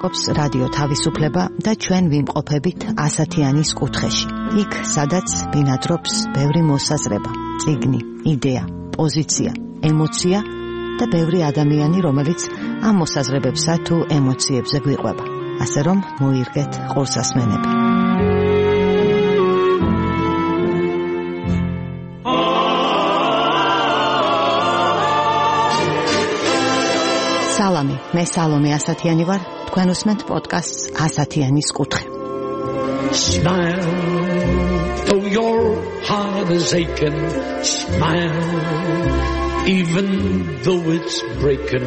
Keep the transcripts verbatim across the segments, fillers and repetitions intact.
ლაპარაკობს რადიო თავისუფლება და ჩვენ ვიმყოფებით ასათიანის კუთხეში. იქ, სადაც ბინადრობს ბევრი მოსაზრება, წიგნი, იდეა, პოზიცია, ემოცია და ბევრი ადამიანი, რომელიც ამ მოსაზრებებსა თუ ემოციებზე გვიყვება. ასე რომ მოირგეთ ყურსასმენები. სალამი, მე სალომე ასათიანი ვარ, თქვენ უსმენთ პოდკასტს ასათიანის კუთხე. Smile, though your heart is aching, smile, even though it's breaking.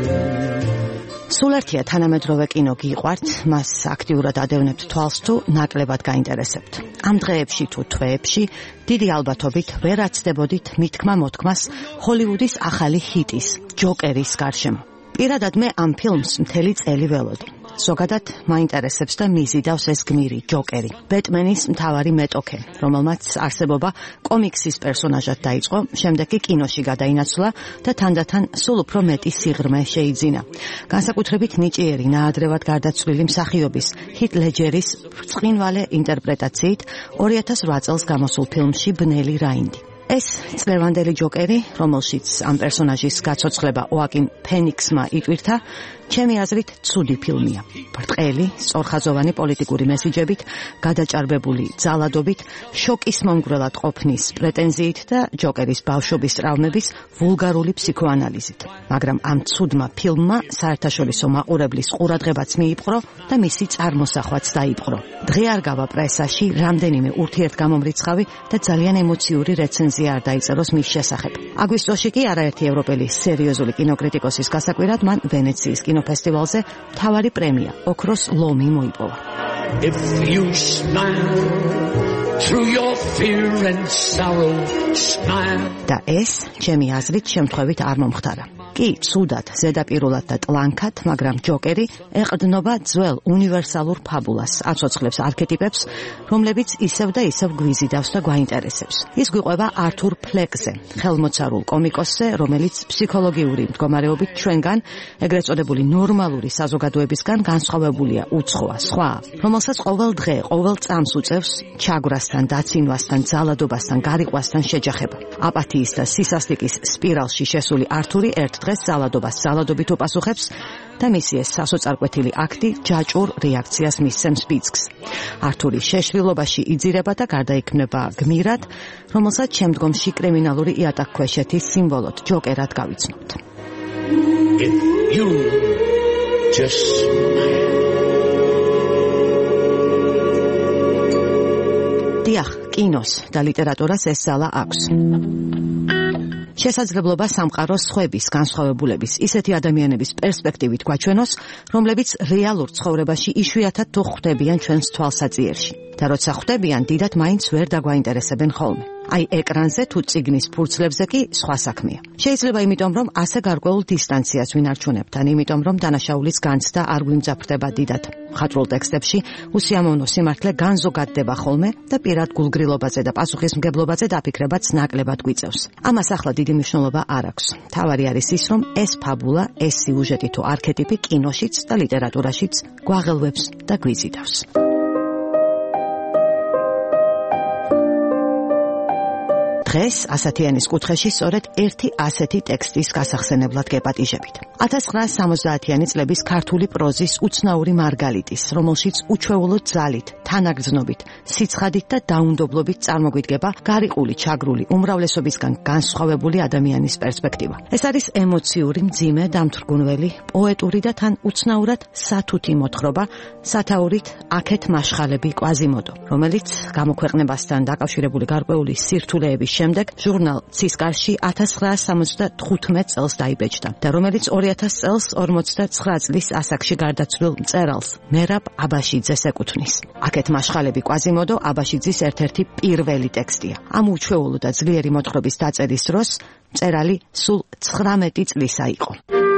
სულერთია თანამედროვე კინო გიყვართ, მას აქტიურად ადევნებთ თვალს თუ ნაკლებად გაინტერესებთ. ამ დღეებში თუ თვეებში დიდი ალბათობით ვერ აცდებოდით მითქმა მოთქმას ჰოლივუდის ახალი ჰიტის, ჯოკერის გარშემო. პირადად მე ამ ფილმს მთელი წელი ველოდი. ზოგადად მაინტერესებს და მიზიდავს ეს გმირი, ჯოკერი, ბეტმენის მთავარი მეტოქე, რომელმაც არსებობა კომიქსის პერსონაჟად დაიწყო, შემდეგ კი კინოში გადაინაცვლა და თანდათან სულ უფრო მეტი სიღრმე შეიძინა. განსაკუთრებით ნიჭიერი, ნაადრევად გარდაცვლილი მსახიობის ჰით ლეჯერის ბრწყინვალე ინტერპრეტაციით ორი ათას რვა წელს გამოსულ ფილმში ბნელი რაინდი. ეს წლევანდელი ჯოკერი, რომელშიც ამ პერსონაჟის გაცოცხლება ოაკინ ფენიქსმა იტვირთა, ჩემი აზრით ცუდი ფილმია. ბრტყელი, სწორხაზოვანი პოლიტიკური მესიჯებით, გადაჭარბებული ძალადობით, შოკის მომგვრელად ყოფნის პრეტენზიით და ჯოკერის ბავშვობის ტრავმების ვულგარული ფსიქოანალიზით. მაგრამ ამ ცუდმა ფილმმა საერთაშორისო მაყურებლის ყურადღებაც მიიპყრო და მისი წარმოსახვაც დაიპყრო. დღე არ გავა პრესაში რამდენიმე ურთიერთგამომრიცხავი და ძალიან ემოციური რეცენზია არ დაიწეროს მის შესახებ. აგვისტოში კი არაერთი ევროპელი სერიოზული კინოკრიტიკოსის გასაკვირად მან ვენეციის კინოფესტივალზე მთავარი პრემია, ოქროს ლომი მოიპოვა. If you smile through your fear and sorrow, smile. და ეს, ჩემი აზრით, შემთხვევით არ მომხდარა. კი, ცუდად, ზედაპირულად და ტლანქად, მაგრამ ჯოკერი ეყრდნობა ძველ უნივერსალურ ფაბულას, აცოცხლებს არქეტიპებს, რომლებიც ისევ და ისევ გვიზიდავს და გვაინტერესებს. ის გვიყვება ართურ ფლეკზე, ხელმოცარულ კომიკოსზე, რომელიც ფსიქოლოგიური მდგომარეობით ჩვენგან, ეგრეთ წოდებული ნორმალური საზოგადოებისგან განსხვავებულია, უცხოა, სხვა, რომელსაც ყოველ დღე, ყოველ წამს უწევს ჩაგვრასთან, დაცინვასთან, ძალადობასთან, გარიყვასთან შეჯახება. აპათიის და სისასტიკის სპირალში შესული ართური ერთ დღეს ძალადობას ძალადობით უპასუხებს და მისი ეს სასოწარკვეთილი აქტი ჯაჭვურ რეაქციას მისცემს ბიძგს. ართური შეშლილობაში იძირება და გარდაიქმნება გმირად, რომელსაც შემდგომში კრიმინალური იატაკქვეშეთის სიმბოლოდ ჯოკერად გავიცნობთ. If you just smile. დიახ, კინოს და ლიტერატურას ეს ძალა აქვს. შესაძლებლობა სამყაროს სხვების, განსხვავებულების, ისეთი ადამიანების პერსპექტივით გვაჩვენოს, რომლებიც რეალურ ცხოვრებაში იშვიათად თუ ხვდებიან ჩვენს თვალსაძიერში. და როცა ხვდებიან, დიდად მაინც ვერ დაგვაინტერესებენ ხოლმე. აი ეკრანზე თუ წიგნის ფურცლებზე კი სხვა საქმეა. შეიძლება იმიტომ, რომ ასე გარკვეულ დისტანციას ვინარჩუნებთ, ან იმიტომ, რომ დანაშაულის განცდა არ გვიმძაფრდება დიდად. მხატვრულ ტექსტებში უსიამოვნო სიმართლე განზოგადდება ხოლმე და პირად გულგრილობაზე და პასუხისმგებლობაზე დაფიქრებაც ნაკლებად გვიწევს. ამას ახლა დიდი მნიშვნელობა არ აქვს. თავარი არის ის, რომ ეს ფაბულა, ეს სიუჟეტი თუ არქეტიპი კინოშიც და ლიტერატურაშიც გვაღელვებს და გვიზიდავს. დღეს ასათიანის კუთხეში სწორედ ერთი ასეთი ტექსტის გასახსენებლად გეპატიჟებით. ათას ცხრაასი სამოცდაათიანი წლების ქართული პროზის უცნაური მარგალიტის, რომელშიც უჩვეულო ძალით, თანაგრძნობით, სიცხადით და დაუნდობლობით წარმოგვიდგება გარიყული, ჩაგრული, უმრავლესობისგან განსხვავებული ადამიანის პერსპექტივა. ეს არის ემოციური, მძიმე, დამთრგუნველი, პოეტური და თან უცნაურად სათუთი მოთხრობა, სათაურით აქეთ მაშხალები კვაზიმოდო, რომელიც გამოქვეყნებასთან დაკავშირებული გარკვეული სირთულეების შემდეგ ჟურნალ ცისკარში ათას ცხრაასი სამოცდათხუთმეტ წელს დაიბეჭდა და რომელიც ორი ათას წელს ორმოცდაცხრა წლის ასაკში გარდაცვლილ მწერალს მერაბ აბაშიძეს ეკუთვნის. აქეთ მაშხალები კვაზიმოდო აბაშიძის ერთ-ერთი პირველი ტექსტია. ამ უჩვეულო და ძლიერი მოთხრობის დაწერის დროს მწერალი სულ ცხრამეტი წლისა იყო.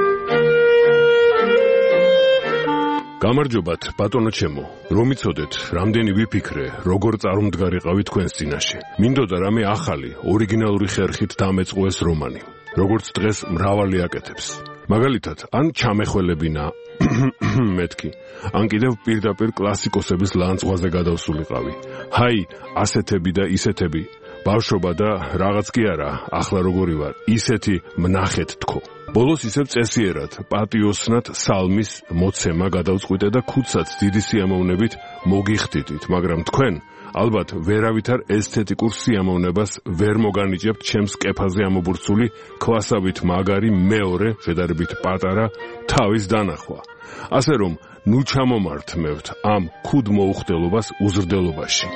გამარჯობათ, ბატონო ჩემო. რომ იცოდეთ, რამდენი ვიფიქრე, როგორ წარმდგარიყავი თქვენს წინაშე. მინდოდა რამე ახალი, ორიგინალური ხერხით დამეწყო ეს რომანი. როგორც დღეს მრავალი აკეთებს. მაგალითად, ან ჩამეხველებინა მეთქი, ან კიდევ პირდაპირ კლასიკოსების ლანძღვაზე გადავსულიყავი. ჰაი, ასეთები და ისეთები, ბავშვობა და რაღაც კი არა, ახლა როგორი ვარ, ისეთი მნახეთ თქო. ბოლოს ისევ წესიერად, პატიოსნად სალმის მოცემა გადავწყვიტე და ქუდსაც დიდი სიამოვნებით მოგიხდიდით, მაგრამ თქვენ ალბათ ვერავითარ ესთეტიკურ სიამოვნებას ვერ მოგანიჭებთ ჩემს კეფაზე ამობურცული ქვასავით მაგარი მეორე, შედარებით პატარა თავის დანახვა. ასე რომ, ნუ ჩამომართმევთ ამ ქუდ მოუხდელობას უზრდელობაში.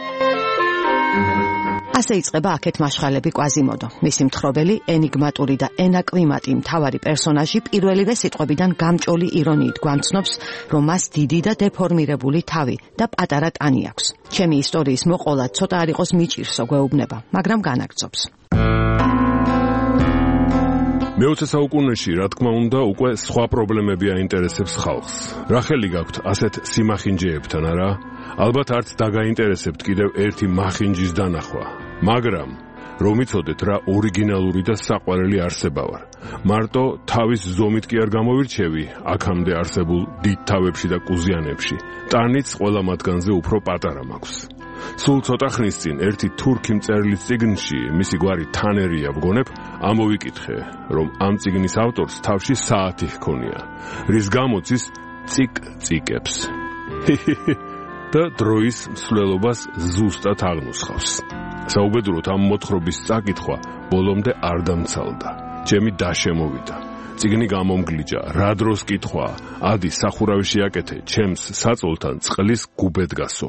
ასე იწყება აქეთ მაშხალები კვაზიმოდო. მისი მთხრობელი, ენიგმატური და ენაკვიმატი მთავარი პერსონაჟი პირველივე სიტყვებიდან გამჭოლი ირონიით გვამცნობს, რომ მას დიდი და დეფორმირებული თავი და პატარა ტანი აქვს. ჩემი ისტორიის მოყოლა ცოტა არ იყოს მიჭირსო გვეუბნება, მაგრამ განაგრძობს. მეოცე საუკუნეში, რა თქმა უნდა, უკვე სხვა პრობლემები აინტერესებს ხალხს. რა ხელი გაქვთ ასეთ სიმახინჯეებთან, არა? ალბათ არც დაგაინტერესებთ კიდევ ერთი მახინჯის დანახვა. მაგრამ რომ იცოდეთ რა ორიგინალური და საყვარელი არსება ვარ. მარტო თავის ზომით კი არ გამოვირჩევი აქამდე არსებულ დიდ თავებში და კუზიანებში. ტანიც ყველა მათგანზე უფრო პატარა მაქვს. სულ ცოტა ხნის წინ ერთი თურქი მწერლის წიგნში, მისი გვარი თანერია ვგონებ, ამოვიკითხე, რომ ამ წიგნის ავტორს თავში საათი ჰქონია, რის გამოც ის წიკ-წიკებს. და დროის მსვლელობას ზუსტად აღნუსხავს. საუბედუროდ ამ მოთხრობის წაკითხვა ბოლომდე არ დამცალდა. ჩემი დაშემოვიდა. წიგნი გამომგლიჯა, რა დროს კითხვა, ადი სახურავი შეაკეთე, ჩემს საწოლთან წყლის გუბედ გასო.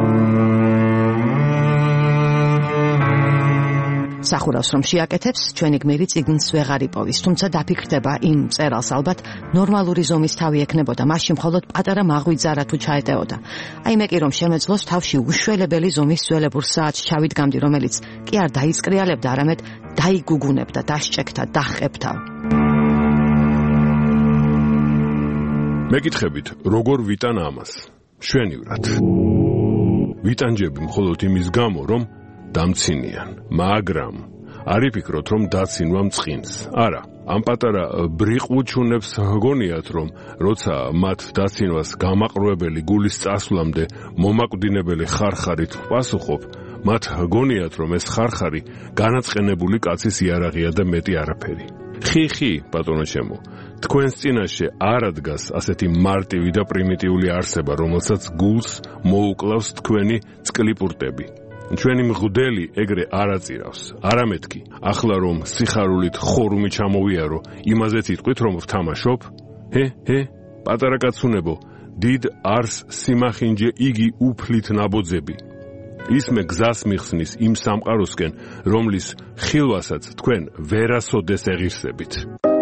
სახურავს რომ შეაკეთებს, ჩვენი გმირი წიგნს ვეღარ იპოვის, თუმცა დაფიქრდება იმ მწერალს ალბათ ნორმალური ზომის თავი ექნებოდა, მაშინ მხოლოდ პატარა მაღვიძარა თუ ჩაეტეოდა. აი მე კი რომ შემეძლოს თავში უშველებელი ზომის ძველებურ საათს ჩავიდგამდი, რომელიც კი არ დაიწკრიალებდა, არამედ დაიგუგუნებდა, დასჭექთა, დახყებდა. მეკითხებით, როგორ ვიტან ამას? შვენივრად. ვიტანჯები მხოლოდ იმის გამო, რომ დამცინიან, მაგრამ არ იფიქროთ, რომ დაცინვა მწყინს. არა, ამ პატარა ბრიყუჩუნებს გონიათ, რომ როცა მათ დაცინვას გამაყრუებელი გულის წასვლამდე მომაკვდინებელი ხარხარით პასუხობ, მათ გონიათ, რომ ეს ხარხარი განაწყენებული კაცის იარაღია და მეტი არაფერი. ხი-ხი, ბატონო ჩემო, თქვენს წინაშე არ ადგას ასეთი მარტივი და პრიმიტიული არსება, რომელსაც გულს მოუკლავს თქვენი წკლიპურტები. ჩვენი მღვდელი ეგრე არ აწირავს, არამედ კი, ახლა რომ სიხარულით ხორუმი ჩამოვიარო, იმაზეც იტყვით, რომ ვთამაშობ? ჰე, ჰე, პატარა კაცუნებო, დიდ არს სიმახინჯე იგი უფლით ნაბოძები. ისმე გზას მიხსნის იმ სამყაროსკენ, რომლის ხილვასაც თქვენ ვერასოდეს ეღირსებით.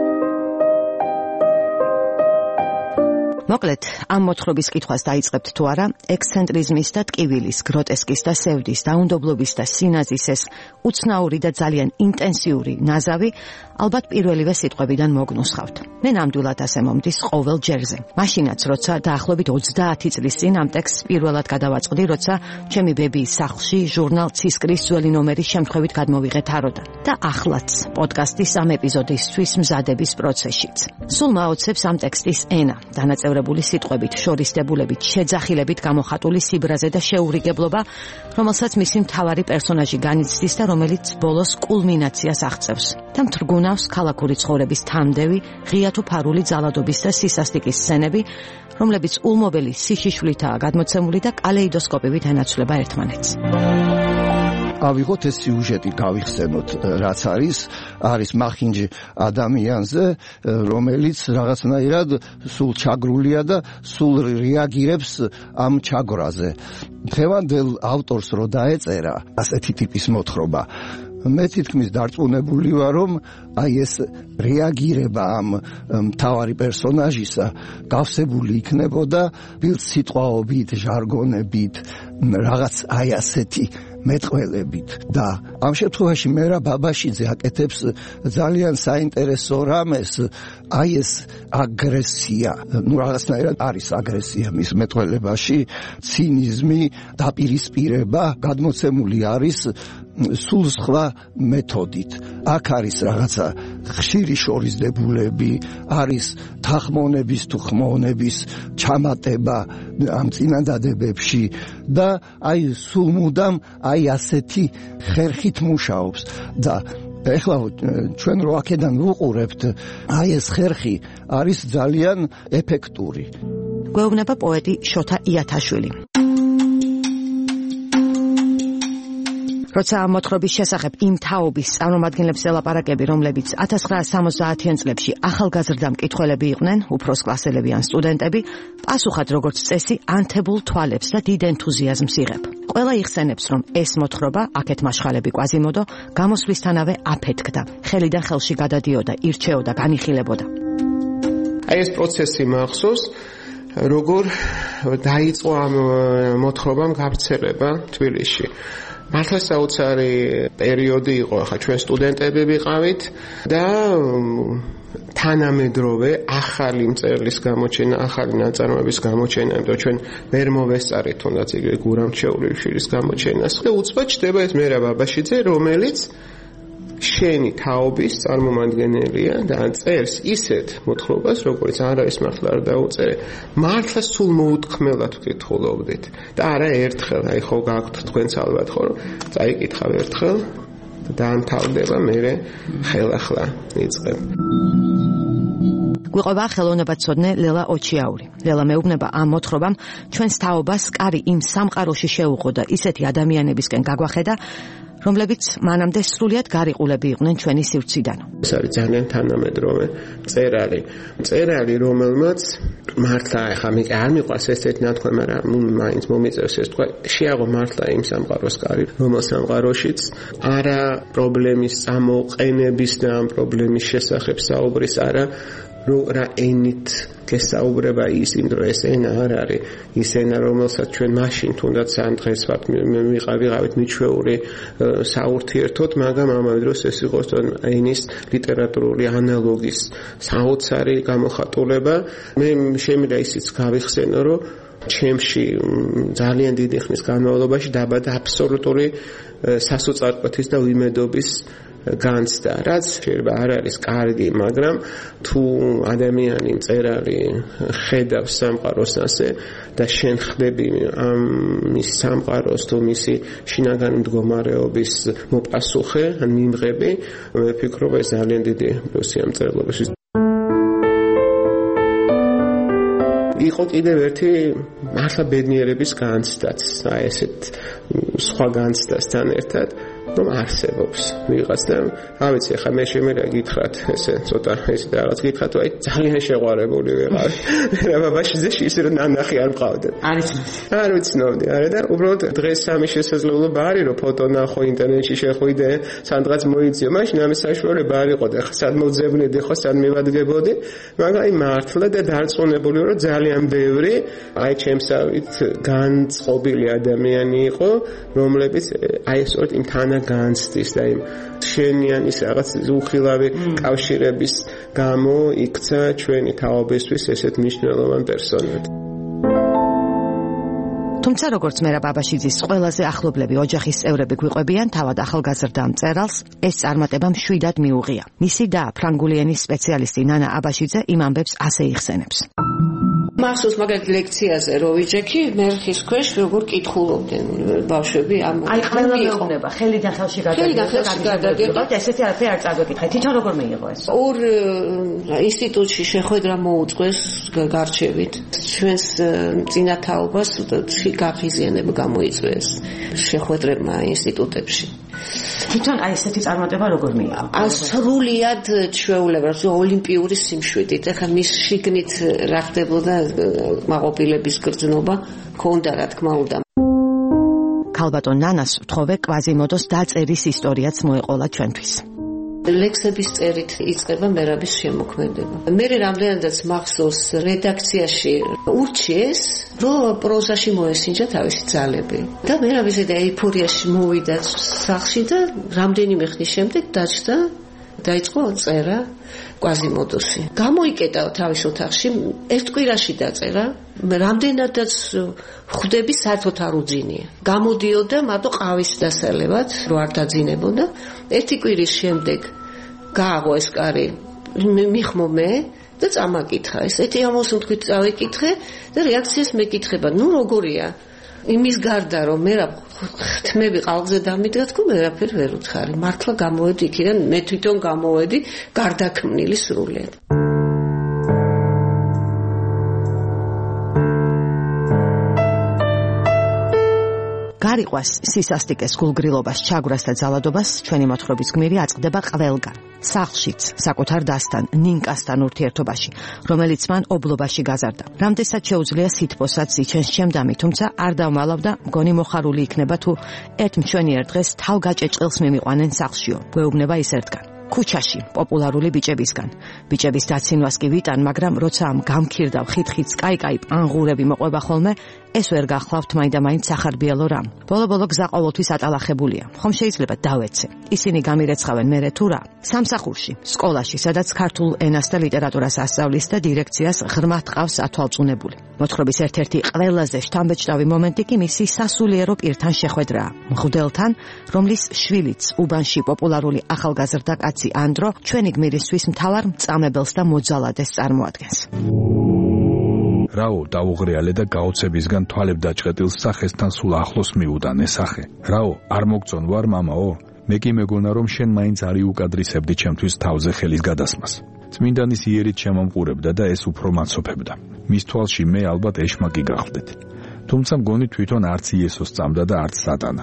მოკლედ, ამ მოთხრობის კითხვას დაიწყებთ თუ არა, ექსცენტრიზმის და ტკივილის, გროტესკის და სევდის, დაუნდობლობის და სინაზის ეს უცნაური და ძალიან ინტენსიური ნაზავი ალბათ პირველივე სიტყვებიდან მოგნუსხავთ. მე ნამდვილად ასე მომდის ყოველ ჯერზე. მაშინაც, როცა დაახლოებით ოცდაათი წლის წინ ამ ტექსტს პირველად გადავაწყდი, როცა ჩემი ბებიის სახლში ჟურნალ ცისკრის ძველი ნომერის შემთხვევით გადმოვიღე თაროდა და ახლაც პოდკასტის ამ ეპიზოდისთვის მზადების პროცესშიც. სულ მაოცებს ამ ტექსტის ენა, დანაწევრებული სიტყვებით, შორისდებულებით, შეძახილებით გამოხატული სიბრაზე და შეურიგებლობა, რომელსაც მისი მთავარი პერსონაჟი განიცდის და რომელიც ბოლოს კულმინაციას აღწევს და მთრგუნავს ქალაქური ცხოვრების თამდევი, ღია თუ ფარული ძალადობის და სისასტიკის სცენები, რომლებიც ულმობელი სიშიშვლითაა გადმოცემული და კალეიდოსკოპივით ენაცვლება ერთმანეთს. ავიღოთ ეს სიუჟეტი, გავიხსენოთ, რაც არის, არის მახინჯი ადამიანზე, რომელიც რაღაცნაირად სულ ჩაგრულია და სულ რეაგირებს ამ ჩაგრაზე. დღევანდელ ავტორს რო დაეწერა ასეთი ტიპის მოთხრობა, მე თითქმის დარწმუნებული ვარ, რომ აი ეს რეაგირება ამ მთავარი პერსონაჟისა გავსებული იქნებოდა ბილდსიტყვაობით, ჟარგონებით, რაღაც აი ასეთი მეტყველებით და ამ შემთხვევაში მერა ბაბაშიძე აკეთებს ძალიან საინტერესო რამეს, აი ეს აგრესია, ну რაღაცნაირად არის აგრესია მის მეტყველებაში, ცინიზმი, დაპირისპირება გადმოცემული არის სულ სხვა მეთოდით. აქ არის რაღაცა ხშირი შორისდებულები, არის თანხმოვნების თუ ხმოვნების ჩამატება ამ წინადადებებში და აი სულ მუდამ აი ასეთი ხერხით მუშაობს და ეხლა ჩვენ რო აქედან ვუყურებთ, აი ეს ხერხი არის ძალიან ეფექტური. გვეუბნება პოეტი შოთა იათაშვილი. როცა ამ მოთხრობის შესახებ იმ თაობის წარმომადგენლებს ელაპარაკები, რომლებიც ათას ცხრაასი სამოცდაათიან წლებში ახალგაზრდა მკითხველები იყვნენ, უფროს კლასელები ან სტუდენტები, პასუხად როგორც წესი ანთებულ თვალებს და დიდ ენთუზიაზმს იღებ. ყველა იხსენებს, რომ ეს მოთხრობა, აქეთ მაშხალები კვაზიმოდო, გამოსვლისთანავე აფეთქდა, ხელიდან ხელში გადადიოდა, ირჩეოდა, განიხილებოდა. აი ეს პროცესი მახსოვს, როგორ დაიწყო ამ მოთხრობამ გავრცელება თბილისში. მართლა საოცარი პერიოდი იყო, ახლა ჩვენ სტუდენტები ვიყავით და თანამედროვე ახალი მწერლის გამოჩენა, ახალი ნაწარმოების გამოჩენა, იმიტომ ჩვენ ვერ მოვესწარით თუნდაც იგივე გურამ ჩეულიშვილის გამოჩენას. და უცბად ჩდება ეს მერაბ აბაშიძე, რომელიც შენი თაობის წარმომადგენელია და წერს ისეთ მოთხრობას, როგორც არავის მართლა არ დაუწერე. მართლა სულ მოუთქმელად ვკითხულობდით და არა ერთხელ, აი ხო გაქვთ თქვენც ალბათ ხო, წაიკითხავ ერთხელ და დაამთავრდება, მერე ხელახლა იწყებ. გვიყვება ხელოვნებაცოდნე ლელა ოჩიაური. ლელა მეუბნება ამ მოთხრობამ ჩვენს თაობას კარი იმ სამყაროში შეუყო და ისეთი ადამიანებისკენ გაგვახედა, რომლებიც მანამდე სრულიად გარიყულები იყვნენ ჩვენი სივრციდან. ეს არის ძალიან თანამედროვე მწერალი. მწერალი, რომელმაც მართლა ახლა მე არ მიყვარს ესეთი ნათქვამი, მაგრამ მაინც მომიწევს ეს თქვა, შეაღო მართლა იმ სამყაროს კარი, რომელ სამყაროშიც არა პრობლემის წამოყენების და ამ პრობლემის შესახებ საუბრის, არა რა ენით გესაუბრება ის იმ დროს ეს ენა არ არის ის ენა, რომელსაც ჩვენ მაშინ თუნდაც ამ დღეს ვართ მიყავით მიჩვეული საურთიერთოდ, მაგრამ ამავე დროს ეს იყო ენის ლიტერატურული ანალოგის საოცარი გამოხატულება. მე შემიძლია ისიც გავიხსენო, რომ ჩემში ძალიან დიდი ხნის განმავლობაში დაბადა აბსოლუტური სასოწარკვეთის და ვიმედობის განცდა, რაც შეიძლება არ არის კარგი, მაგრამ თუ ადამიანი მწერალი ხედავს სამყაროს ასე და შენ ხდები ამ მის სამყაროს თუ მისი შინაგანი მდგომარეობის მოპასუხე, ან მიმღები, მე ვფიქრობ ეს ძალიან დიდი პლუსია მწერლობაში. იყო კიდევ ერთი მართლა ბედნიერების განცდაც, აი ესეთ სხვა განცდასთან ერთად, რომ არსებობს ვიღაც და რა ვიცი, ახლა მე შემიძლია გითხრათ ესე ცოტა ესე რაღაც გითხრათ, აი ძალიან შეყვარებული ვიყავ. რა ბაბაშიძეში ისე რომ ნანახი არ მყავდა. არ იცნობდი. არ ვიცნობდი, არა და უბრალოდ დღეს სამი შესაძლებლობა არის, რომ ფოტო ნახო, ინტერნეტში შეხვიდე, სადღაც მოიძიო, მაშინ ამის საშუალება არ იყო და ახლა სად მოვძებნედი, ხო სად მივადგებოდი, მაგრამ აი მართლა და დარწმუნებული ვარ, რომ ძალიან ბევრი აი ჩემსავით განწყობილი ადამიანი იყო, რომლებიც აი სწორედ იმ თანა განცდის და იმ შენიანის რაღაც უხილავი კავშირების გამო იქცა ჩვენი თაობისთვის ესეთ მნიშვნელოვან პერსონად. თუმცა როგორც მერაბ აბაშიძის ყველაზე ახლობლები ოჯახის წევრები გვიყვებიან, თავად ახალგაზრდა მწერალს ეს წარმატება მშვიდად მიუღია. მისი და ფრანგული ენის სპეციალისტი ნანა აბაშიძე იმ ამბებს ასე იხსენებს. მახსოვს მაგალითად ლექციაზე რო ვიჯექი, მერხის ქვეშ როგორ კითხულობდნენ ბავშვები ამ აი ყველა მეუბნება, ხელიდან ხელში გადაგიყვება, ესეთი არაფერი არ წაგვეკითხე. თვითონ როგორ მიიღო ეს? ორ ინსტიტუტში შეხვედრა მოუწყვეს გარჩევით. ჩვენს წინათაობას გაღიზიანება გამოიწვიეს შეხვედრებმა ინსტიტუტებში. თვითონ აი ესეთი წარმატება როგორ მიიღო? სრულიად ჩვეულება, ოლიმპიური სიმშვიდით. ახლა მის შიგნით რა ხდებოდა მაყოფილების გრძნობა ქონდა, რა თქმა უნდა. ქალბატონ ნანას ვთხოვე კვაზიმოდოს დაწერის ისტორიაც მოეყოლა ჩვენთვის. ლექსების წერით იწყება მერაბის შემოქმედება. მე რამდენადაც მახსოვს რედაქციაში ურჩიეს, რომ პროზაში მოესინჯა თავისი ძალები. და მერაბის ეიფორიაში მოვიდა სახლში და რამდენიმე ხნის შემდეგ დაჭდა დაიწყო წერა კვაზიმოდოსი. გამოიკეტა თავის ოთახში, ერთ კვირაში დაწერა, რამდენადაც ხვდები საერთოდ არ უძინია. გამოდიოდა მარტო ყავის დასალევად, რო არ დაძინებოდა. ერთი კვირის შემდეგ გააღო ეს კარი, მიხმო მე და წამაკითხა. ესეთი ამოს თქვით წავიკითხე და რეაქციას მეკითხება. ნუ როგორია? იმის გარდა რომ მე რა თმები ყალღზე დამიდგა თქო მე რაფერ ვერ უცხარი. მართლა გამოვედი იქიდან, მე თვითონ გამოვედი გარდაქმნილი სრულიად. გარიყვას სისასტიკეს, გულგრილობას, ჩაგვრას და ძალადობას ჩვენი მოთხრობის გმირი აწყდება ყველგან. სახლშიც, საკუთარ დასთან, ნინკასთან ურთიერთობაში, რომელიც მან ობლობაში გაზარდა. რამდენსაც შეუძლია სითბოსაც იჩენს ჩემდამი, თუმცა არ დავმალავდა, მგონი მოხარული იქნება თუ ერთ მშვენიერ დღეს თავგაჭეჭყილს მიმიყვანენ სახლშიო. გვეუბნება ის ერთგან. ქუჩაში, პოპულარული ბიჭებისგან. ბიჭების დაცინვას კი ვიტან, მაგრამ როცა ამ გამქირდავ ხით-ხით კაი-კაი პანგურები მოყვება ხოლმე, ეს ვერ გახლავთ მაინდა-მაინც სახარბიელო რამ. ბოლო-ბოლო გზა ყოველთვის ატალახებულია. ხომ შეიძლება დავეცე. ისინი გამირეცხავენ მერე თუ რა? სამსახურში, სკოლაში, სადაც ქართულ ენას და ლიტერატურას ასწავლის და დირექციას ღრმად ყავს ათვალწუნებული. მოთხრობის ერთ-ერთი ყველაზე შთამბეჭდავი მომენტი კი მისი სასულიერო პირთან შეხვედრაა. მღვდელთან, რომლის შვილიც უბანში პოპულარული ახალგაზრდა კაცი ანდრო ჩვენი გმირისთვის მთავარ მწამებელს და მოძალადეს წარმოადგენს. რაო დაუღრიალე და გაოცებისგან თვალებ დაჭყეტილ სახესთან სულ ახლოს მიუდანე სახე. რაო არ მოგწონ ვარ მამაო? მე კი მეგონა რომ შენ მაინც არი უკადრისებდი ჩემთვის თავზე ხელის გადასმას. წმინდანის იერით შემომყურებდა და ეს უფრო მაცოფებდა. მის თვალში მე ალბათ ეშმაკი გახდეთ. თუმცა მგონი თვითონ არც იესოს წამდა და არც სატანა.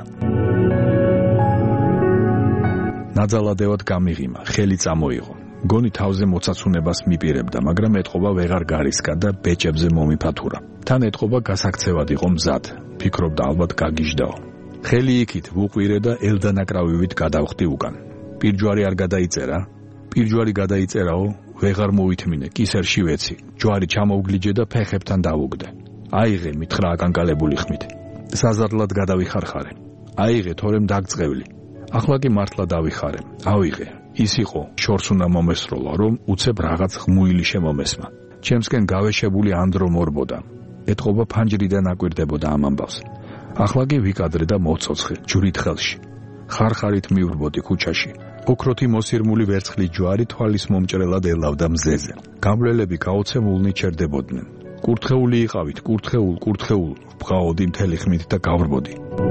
ნაძალადევად გამიღიმა, ხელი წამოიღო. გონი თავზე მოცაცუნებას მიპირებდა, მაგრამ ეთყობა ვეღარ გარისკა და ბეჭებზე მომიფათურა. თან ეთყობა გასაქცევად იყო მზად, ფიქრობდა ალბათ გაგიჟდაო. ხელი იქით ვუყვირე და ელდანაკრავივით გადავხდი უკან. პირჯვარი არ გადაიწერა? პირჯვარი გადაიწერაო, ვეღარ მოვითმინე, კისერში ვეცი. ჯვარი ჩამოვგლიჯე და ფეხებთან დავუგდე. აიღე, მითხრა აკანკალებული ხმით. საზარლად გადავიხარხარე. აიღე, თორემ დაგწყევლი. ახლა კი მართლა დავიხარე. ავიღე. ის იყო, შორს უნდა მომესროლა, რომ უცებ რაღაც ღმუილი შემომესმა. ჩემსკენ გავეშებული ანდრო მორბოდა. ეთყობა ფანჯრიდან აკვირდებოდა ამ ამბავს. ახლა კი ვიკადრე და მოვცოცხე, ჯვრით ხელში. ხარხარით მივრბოდი ქუჩაში. ოქროთი მოსირმული ვერცხლის ჯვარი თვალის მომჭრელად ელავდა მზეზე. გამვლელები გაოცემულნი ჩერდებოდნენ. კურთხეული იყავით, კურთხეულ, კურთხეულ, ვბღაოდი მთელი ხმით და გავრბოდი.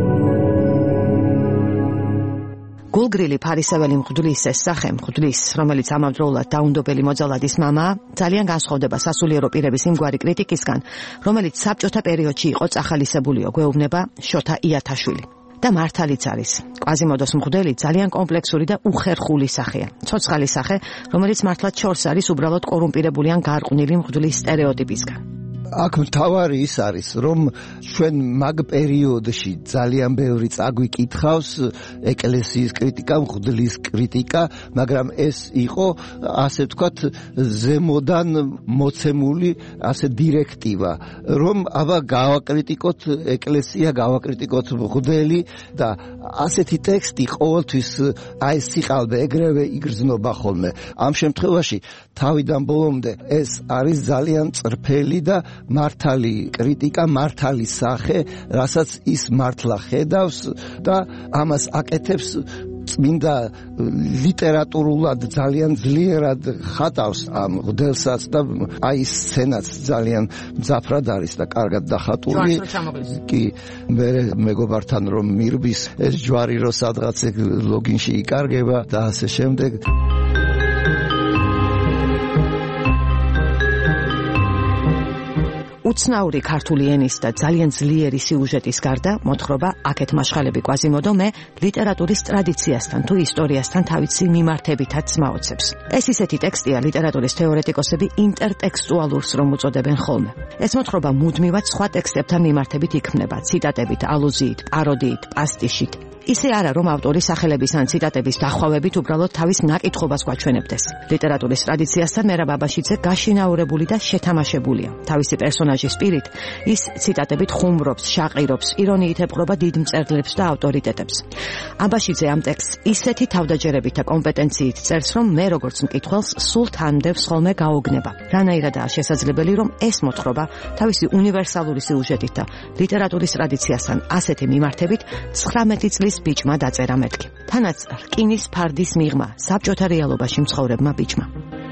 გულგრილი ფარისეველი მღვდლის ეს სახე, მღვდლის, რომელიც ამავდროულად დაუნდობელი მოძალადის მამაა, ძალიან განსხვავდება სასულიერო პირების იმგვარი კრიტიკისგან, რომელიც საბჭოთა პერიოდში იყო წახალისებულიო, გვეუბნება შოთა იათაშვილი. და მართალიც არის. კვაზიმოდოს მღვდელი ძალიან კომპლექსური და უხერხული სახეა. ცოცხალი სახე, რომელიც მართლაც შორს არის უბრალოდ კორუმპირებული ან გარყვნილი მღვდლის სტერეოტიპისგან. აქ მთავარი ის არის, რომ ჩვენ მაგ პერიოდში ძალიან ბევრი წაგვიკითხავს ეკლესიის კრიტიკა, მღვდლის კრიტიკა, მაგრამ ეს იყო, ასე ვთქვათ, ზემოდან მოცემული ასე დირექტივა, რომ აბა გავაკრიტიკოთ ეკლესია, გავაკრიტიკოთ მღვდელი და ასეთი ტექსტი ყოველთვის აი სიყალბე ეგრევე იგრძნობა ხოლმე. ამ შემთხვევაში თავიდან ბოლომდე ეს არის ძალიან წრფელი და მართალი კრიტიკა, მართალი სახე, რასაც ის მართლა ხედავს და ამას აკეთებს წმინდა ლიტერატურულად ძალიან ძლიერად ხატავს ამ მღვდელსაც და აი სცენაც ძალიან მძაფრად არის და კარგად დახატული. კი, მე მეგობართან რომ მირბის ეს ჯვარი რო სადღაც ლოგინში იკარგება და ასე შემდეგ. უცნაური ქართული ენის და ძალიან ძლიერი სიუჟეტის გარდა მოთხრობა აქეთ მაშხალები კვაზიმოდო მე ლიტერატურის ტრადიციასთან თუ ისტორიასთან თავისი მიმართებითაც მაოცებს. ეს ისეთი ტექსტია ლიტერატურის თეორეტიკოსები ინტერტექსტუალურს რომ უწოდებენ ხოლმე. ეს მოთხრობა მუდმივად სხვა ტექსტებთან მიმართებით იქმნება, ციტატებით, ალუზიით, პაროდიით, პასტიშით. ისე არა, რომ ავტორი სახელების ან ციტატების დახვავებით უბრალოდ თავის ნაკითხობას გვაჩვენებდეს. ლიტერატურის ტრადიციასთან მერაბ აბაშიძე გაშინაურებული და შეთამაშებულია. თავისი პერსონაჟი პერსონაჟის პირით, ის ციტატებით ხუმრობს, შაყირობს, ირონიით ეპყრობა დიდ მწერლებს და ავტორიტეტებს. აბაშიძე ამ ტექსტს ისეთი თავდაჯერებით და კომპეტენციით წერს, რომ მე როგორც მკითხველს სულ თანდევს ხოლმე გაოგნება. რანაირადაა შესაძლებელი, რომ ეს მოთხრობა თავისი უნივერსალური სიუჟეტით და ლიტერატურის ტრადიციასთან ასეთი მიმართებით ცხრამეტი წლის ბიჭმა დაწერა მეთქი. თანაც რკინის ფარდის მიღმა საბჭოთა რეალობაში მცხოვრებმა ბიჭმა.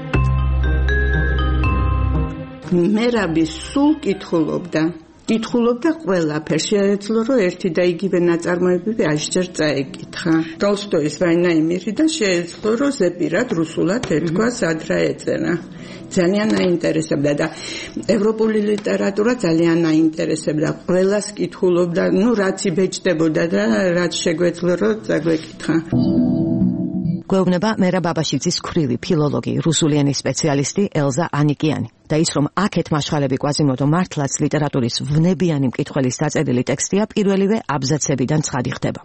მერაბი სულ კითხულობდა. კითხულობდა ყველაფერს. შეეძლო, რომ ერთი და იგივე ნაწარმოები აშჯერ წაეკითხა. ტოლსტოის ვაინა იმირიდან შეეძლო, რომ ზეპირად რუსულად ეთქვა, სადრა ეწერა. ძალიან აინტერესებდა და ევროპული ლიტერატურა ძალიან აინტერესებდა. ყველას კითხულობდა, ну, რაც იბეჭდებოდა და რაც შეგვეძლო, რომ წაგვეკითხა. გვეუბნება მერაბ აბაშიძის ქვრივი ფილოლოგი, რუსული ენის სპეციალისტი ელზა ანიკიანი. და ის რომ აქეთ მაშხალები კვაზიმოდო მართლაც ლიტერატურის ვნებიანი მკითხველის დაწერილი ტექსტია, პირველივე აბზაცებიდან ცხადი ხდება.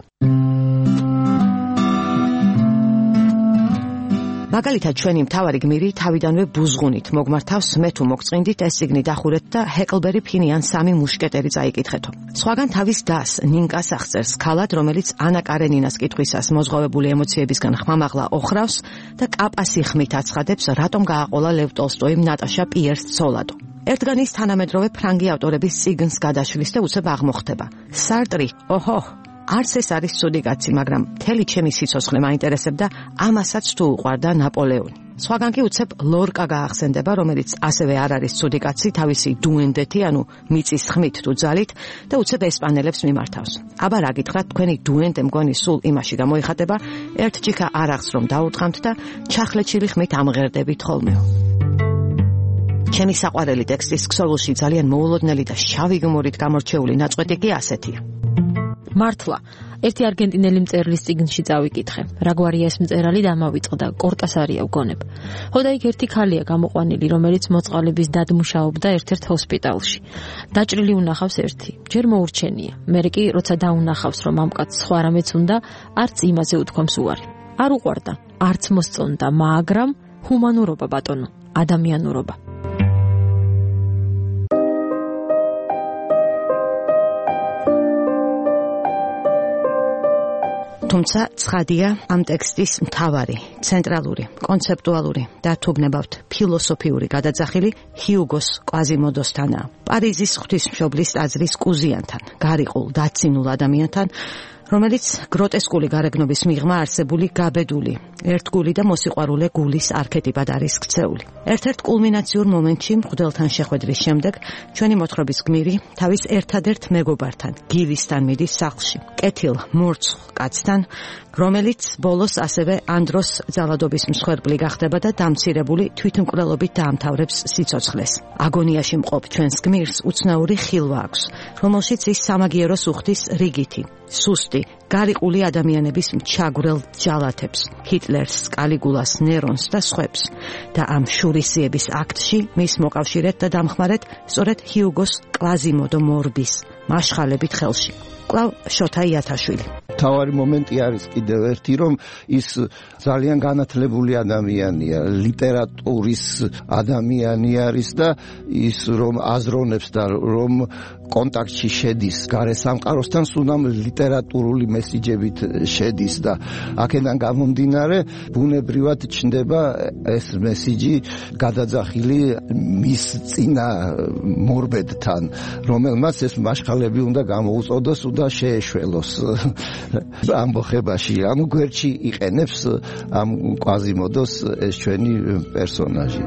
მაგალითად ჩვენი მთავარი გმირი თავიდანვე ბუზღუნით მოგმართავს მე თუ მოგწმინდით ეს წიგნი დახურეთ და ჰეკლბერი ფინიან სამი მუშკეტერი წაიკითხეთო. სხვაგან თავის დას ნინკას აღწერს ქალად, რომელიც ანა კარენინას კითხვისას მოზღვავებული ემოციებისგან ხმამაღლა ოხრავს და კაპასი ხმით აცხადებს, რატომ გააყოლა ლევ ტოლსტოიმ ნატაშა პიერს ცოლადო. ერთგან ის თანამედროვე ფრანგი ავტორების წიგნს გადაშლის და უცებ აღმოხდება. სარტრი, ოჰო, არც ეს არის ცუდი კაცი, მაგრამ მთელი ჩემი სიცოცხლე მაინტერესებდა ამასაც თუ უყვარდა ნაპოლეონი. სხვაგან კი უცებ ლორკა გაახსენდება, რომელიც ასევე არ არის ცუდი კაცი, თავისი დუენდეთი, ანუ მიწის ხმით თუ ძალით და უცებ ესპანელებს მიმართავს. აბა რა გითხრათ, თქვენი დუენდე მგონი სულ იმაში გამოიხატება, ერთ ჭიქა არახს რომ დაუტყამთ და ჩახლეჩილი ხმით ამღერდებით ხოლმეო. ჩემი საყვარელი ტექსტის ქსოვილში ძალიან მოულოდნელი და შავი გუმორით გამორჩეული ნაწყვეტი კი ასეთია. მართლა, ერთი არგენტინელი მწერლის წიგნში წავიკითხე. რა გვარია ეს მწერალი დამავიწყდა, კორტასარია ვგონებ. ხოდა იქ ერთი ქალია გამოყვანილი, რომელიც მოწყალების დადმუშაობდა ერთ-ერთ ჰოსპიტალში. დაჭრილი უნახავს ერთი. ჯერ მოურჩენია. მერე კი როცა დაუნახავს, რომ ამ კაცს სხვა რამეც უნდა, არც იმაზე უთქვამს უარი. არ უყვარდა, არც მოსწონდა, მაგრამ ჰუმანურობა ბატონო, ადამიანურობა. თუმცა ცხადია ამ ტექსტის მთავარი, ცენტრალური, კონცეპტუალური და თუ გნებავთ ფილოსოფიური გადაძახილი ჰიუგოს კვაზიმოდოსთანაა. პარიზის ღვთისმშობლის ტაძრის კუზიანთან, გარიყულ, დაცინულ ადამიანთან, რომელიც გროტესკული გარეგნობის მიღმა არსებული გაბედული, ერთგული და მოსიყვარულე გულის არქეტიპად არის ქცეული. ერთ-ერთ კულმინაციურ მომენტში მღვდელთან შეხვედრის შემდეგ ჩვენი მოთხრობის გმირი თავის ერთადერთ მეგობართან, გილისთან მიდის სახლში. კეთილ მორცხ კაცთან, რომელიც ბოლოს ასევე ანდროს ძალადობის მსხვერპლი გახდება და დამცირებული თვითმკვლელობით დაამთავრებს სიცოცხლეს. აგონიაში მყოფ ჩვენს გმირს უცნაური ხილვა აქვს, რომელშიც ის სამაგიეროს უხდის რიგითი, სუსტი, გარიყული ადამიანების მჩაგვრელ ჯალათებს, ჰიტლერს, კალიგულას, ნერონს და სხვებს. და ამ შურისიების აქტში მის მოკავშირედ და დამხმარედ სწორედ ჰიუგოს კვაზიმოდო მორბის მაშხალებით ხელში. კვლავ შოთა იათაშვილი. თავარი მომენტი არის კიდევ ერთი, რომ ის ძალიან განათლებული ადამიანია, ლიტერატურის ადამიანი არის და ის რომ აზროვნებს და რომ კონტაქტში შედის გარე სამყაროსთან, სულამ ლიტერატურული მესიჯებით შედის და აქედან გამომდინარე ბუნებრივად ჩნდება ეს მესიჯი გადაძახილი მის წინა მორბედთან, რომელმაც ეს მაშხალები უნდა გამოუწოდოს და შეეშველოს ამბოხებაში. ამ გვერდში იყენებს ამ კვაზიმოდოს ეს ჩვენი პერსონაჟი.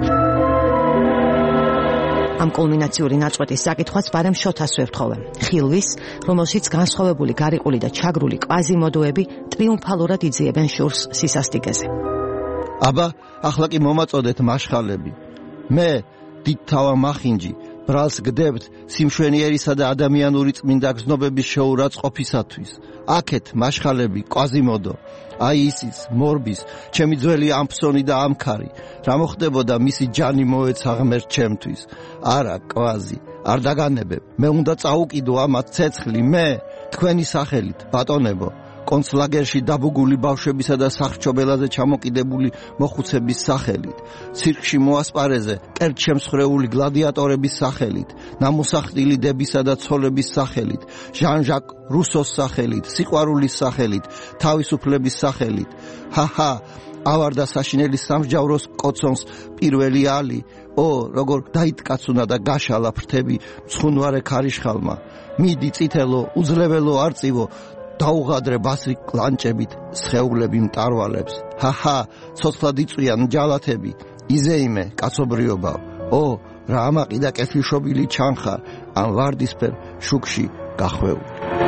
ამ კულმინაციური ნაწყვეტის საკითხვას ბარემ შოთას ვევთხოვე. ხილვის, რომელშიც განსხვავებული გარიყული და ჩაგრული კვაზიმოდოები ტრიუმფალურად იძიებენ შურს სისასტიკეზე. აბა, ახლა კი მომაწოდეთ მაშხალები. მე, დიდ თავა მახინჯი, ბრალს გდებთ სიმშვენიერისა და ადამიანური წმინდა გზნობების შეურაცხყოფისათვის. აქეთ მაშხალები, კვაზიმოდო, აი ისის, მორბის, ჩემი ძველი ამფსონი და ამქარი, რა მოხდებოდა მისი ჯანი მოეცა ღმერთ ჩემთვის. არა, კვაზი, არ დაგანებებ, მე უნდა წაუკიდო ამათ ცეცხლი, მე, თქვენი სახელით, ბატონებო, კონცლაგერში დაბუგული ბავშვებისა და სახლ-ჩობელაზე ჩამოკიდებული მოხუცების სახელით, ცირკში მოასპარეზე კერტშემსხრეული გლადიატორების სახელით, ნამოსახლდილი დებისა და ცოლების სახელით, ჟან-ჟაკ რუსოს სახელით, სიყვარულის სახელით, თავისუფლების სახელით. ჰაჰა, ავარდა საშინელის სამსჯავროს კოცონს პირველი ალი, ო, როგორ დაიტკაცუნა და გაშალა ფრთები მცხუნვარე ქარიშხალმა. მიდი წითელო, უძლებელო არწივო, დაუღადრე ბასრი კლანჭებით სხეულები მტარვალებს. ჰაჰა, ცოცხლად იწვიან ჯალათები, იზეიმე კაცობრიობა. ო, რა ამაყი და კეთილშობილი ჩანხარ, ამ ვარდისფერ შუქში გახვეული.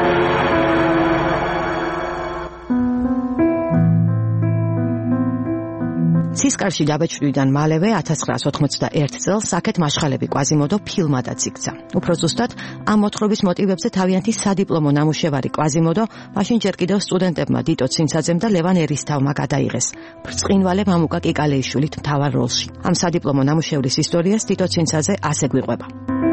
ცისკარში დაბეჭდვიდან მალევე ათას ცხრაას ოთხმოცდაერთი წელს აქეთ მაშხალები კვაზიმოდო ფილმადაც იქცა. უფრო ზუსტად, ამ მოთხრობის მოტივებზე თავიანთი სადიპლომო ნამუშევარი კვაზიმოდო მაშინ ჯერ კიდევ სტუდენტებმა დიტო ცინცაძემ და ლევან ერისთავმა გადაიღეს. ბრწყინვალე მამუკა კიკალეიშვილით მთავარ როლში. ამ სადიპლომო ნამუშევრის ისტორიას დიტო ცინცაძე ასე გვიყვება.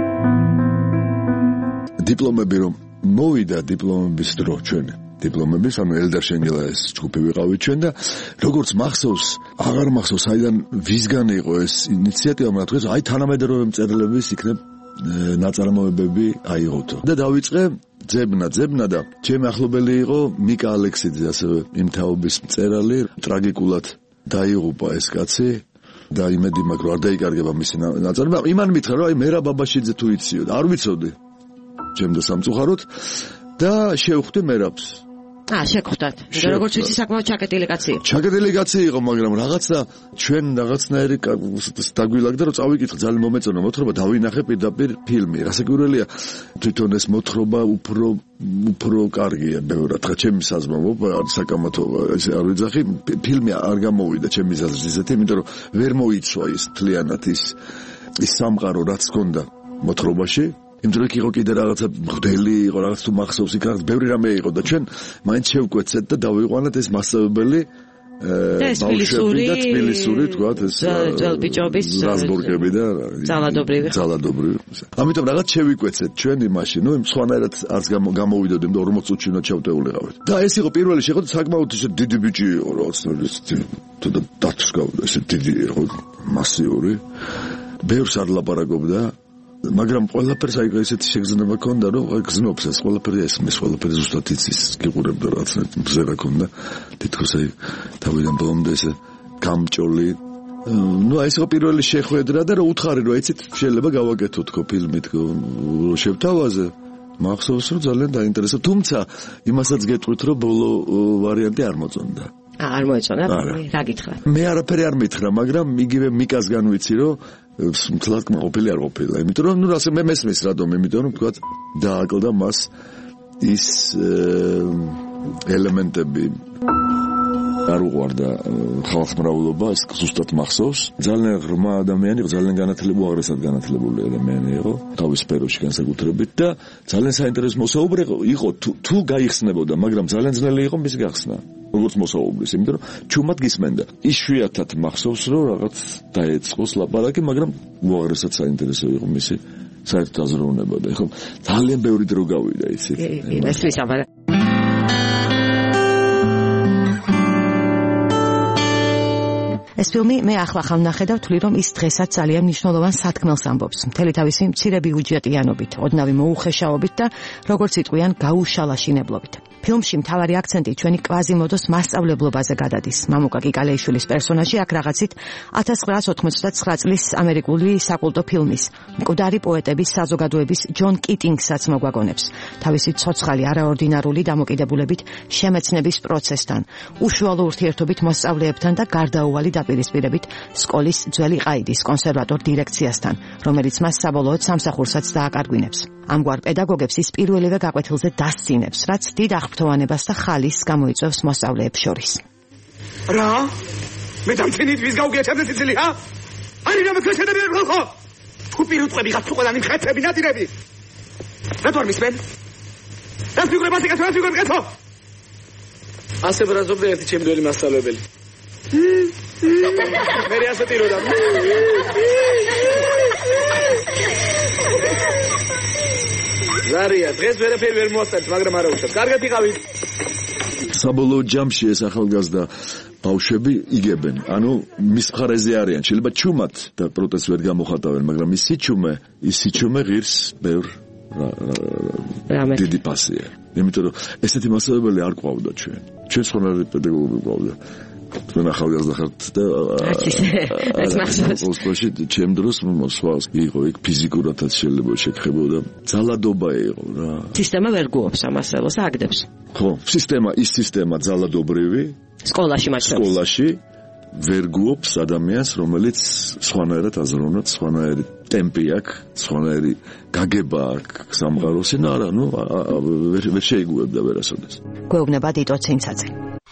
დიპლომები რომ მოვიდა დიპლომების დრო ჩვენ დიპლომების, ანუ ელდარ შენგელა ეს ჯგუფი ვიყავით ჩვენ და როგორც მახსოვს, აღარ მახსოვს აიდან ვისგან იყო ეს ინიციატივა, მაგრამ თქვენ აი თანამედროვე მწერლების იქნებ ნაწარმოებები აიღოთო. და დავიწყე ძებნა, ძებნა და ჩემი ახლობელი იყო მიკა ალექსიძე, ასევე იმ თაობის მწერალი, ტრაგიკულად დაიღუპა ეს კაცი და იმედი მაქვს რომ არ დაიკარგება მისი ნაწარმოება. იმან მითხრა რომ აი მერა ბაბაშიძე თუ იციო და არ ვიცოდი ჩემ და სამწუხაროდ და შევხვდი მერაბს. აა შეგხვდათ. როგორც ვიცი საკმაოდ ჩაკეტილი კაცი იყო. ჩაკეტილი კაცი იყო, მაგრამ რაღაცა ჩვენ რაღაცნაირი დაგვილაგდა რომ წავიკითხე, ძალიან მომეწონა მოთხრობა, დავინახე პირდაპირ ფილმი. რასაკვირველია, თვითონ ეს მოთხრობა უფრო უფრო კარგია ბევრად. ხა ჩემი საზმაო, საკამათო ეს არ ვიძახი, ფილმი არ გამოვიდა ჩემი აზრით ისეთი, იმიტომ რომ ვერ მოიცვა ის თლიანად ის ის სამყარო რაც ჰქონდა მოთხრობაში. იმიტომ რომ იყო კიდე რაღაცა მღვდელი იყო, რაღაც თუ მახსოვს იქ რაღაც ბევრი რამე იყო და ჩვენ მაინც შევკვეცეთ და დავიყვანეთ ეს მასწავლებელი ბავშვები და თბილისური თქვათ ეს ძველბიჭობის რაზბურგები და ძალადობრივი ძალადობრივი. ამიტომ რაღაც შევიკვეცეთ ჩვენ იმაში, ნუ სხვანაირად არც გამოვიდოდი, იმიტომ ორმოც წუთში უნდა ჩავტეულიყავით. და ეს იყო პირველი შეხვედრა, საკმაოდ ისე დიდი ბიჭი იყო რაღაც თუ და დათსკავდა ესე დიდი იყო, მასიური. ბევრს არ ლაპარაკობდა. მაგრამ ყველაფერს აი ესეთი შეგრძნება ქონდა, რომ აი გზნობს ეს ყველაფერი ესმის, ყველაფერი ზუსტად იცის, გიყურებდა რაღაცა მზერა ქონდა. თითქოს აი თავიდან ბოლომდე ესე გამჭოლი. ნუ აი ეს იყო პირველი შეხვედრა და რა უთხარი რომ იცით, შეიძლება გავაკეთო თქო ფილმი თქო შევთავაზე. მახსოვს რომ ძალიან დაინტერესა, თუმცა იმასაც გეტყვით რომ ბოლო ვარიანტი არ მოწონდა. არ მოეწონა, რა გითხრა? მე არაფერი არ მითხრა, მაგრამ იგივე მიკასგან ვიცი რომ მთლად კმაყოფილი არ ყოფილა. იმიტომ რომ ნუ რასე მე მესმის რადომ, იმიტომ რომ თქვა დააკლდა მას ის ელემენტები არ უყვარდა ხალხმრავლობა, ეს ზუსტად მახსოვს. ძალიან ღრმა ადამიანი იყო, ძალიან განათლებული, უაღრესად განათლებული ადამიანი იყო, თავის სფეროში განსაკუთრებით და ძალიან საინტერესო მოსაუბრე იყო, თუ გაიხსნებოდა, მაგრამ ძალიან ძნელი იყო მის გახსნა. როგორც მოსაუბრის, იმიტომ რომ ჩუმად გისმენდა. იშვიათად მახსოვს, რომ რაღაც დაეწყოს ლაპარაკი, მაგრამ უაღრესად საინტერესო იყო მისი საერთო აზროვნება და ხო ძალიან ბევრი დრო გავიდა იცით. ესმის აბა ეს ფილმი მე ახლა ხან ნახე და ვთვლი რომ ის დღესაც ძალიან მნიშვნელოვან სათქმელს ამბობს. მთელი თავისი მცირე ბიუჯეტიანობით, ოდნავი მოუხეშაობით და როგორც იტყვიან გაუშალაშინებლობით. ფილმში მთავარი აქცენტი ჩვენი კვაზიმოდოს მასწავლებლობაზე გადადის. მამუკა კიკალეიშვილის პერსონაჟი აქ რაღაცით ათას ცხრაას ოცდათვრამეტი წლის ამერიკული საკულტო ფილმის მკვდარი პოეტების საზოგადოების ჯონ კიტინგსაც მოგვაგონებს. თავისი ცოცხალი არაორდინარული დამოკიდებულებით შემეცნების პროცესთან, უშუალო ურთიერთობით მოსწავლეებთან და გარდაუვალი დაპირისპირებით სკოლის ძველი ყაიდის კონსერვატორ დირექციასთან, რომელიც მას საბოლოოდ სამსახურსაც დააკარგვინებს. ამგვარ პედაგოგებს ის პირველივე გაკვეთილზე დასცინებს, რაც დიდ აღფრთოვანებას და ხალისს გამოიწვევს მოსწავლეებს შორის. რა? მე დამცინით ვის გავგიაჩებდეთ იცილი, ჰა? არი რა მეკეშედები არ ხალხო? თუ პირუტყვები ხართ თუ ყველანი ხეთები ნადირები. რატო არ მისმენ? რა ფიგურები ასე კეთო, რა ფიგურები კეთო? ასე ბრაზობდა ერთი ჩემი ძველი მასწავლებელი. მე რა ასე ტიროდა. ზარია, დღეს ვერაფერი ვერ მოასწავთ, მაგრამ არა უშავთ. კარგად იყავით. საბოლოო ჯამში ეს ახალგაზრდა ბავშვები იგებენ. ანუ მის მხარეზე არიან. შეიძლება ჩუმად და პროტესტს ვერ გამოხატავენ, მაგრამ ის სიჩუმე, ის სიჩუმე ღირს ბევრ დიდი პასია. იმიტომ რომ ესეთი მასწავლებელი არ ყავდა ჩვენ. ჩვენ სხვანაირი პედაგოგი ყავდა. თქვენ ახალგაზრდა ხართ და ეს მახსოვს. ოსპოში ჩემ დროს სხვა იყო იქ ფიზიკურადაც შეიძლება შეგხებოდა. ძალადობა იყო რა. სისტემა ვერ გუობს ამას ველოს აგდებს. ხო, სისტემა ის სისტემა ძალადობრივი სკოლაში მათ შორის. სკოლაში ვერ გუობს ადამიანს, რომელიც სხვანაირად აზროვნებს, სხვანაირი ტემპი აქვს, სხვანაირი გაგება აქვს სამყაროს, და არა, ნუ ვერ ვერ შეიგუებდა ვერასოდეს. გვეუბნება დიტო ცინცაძე.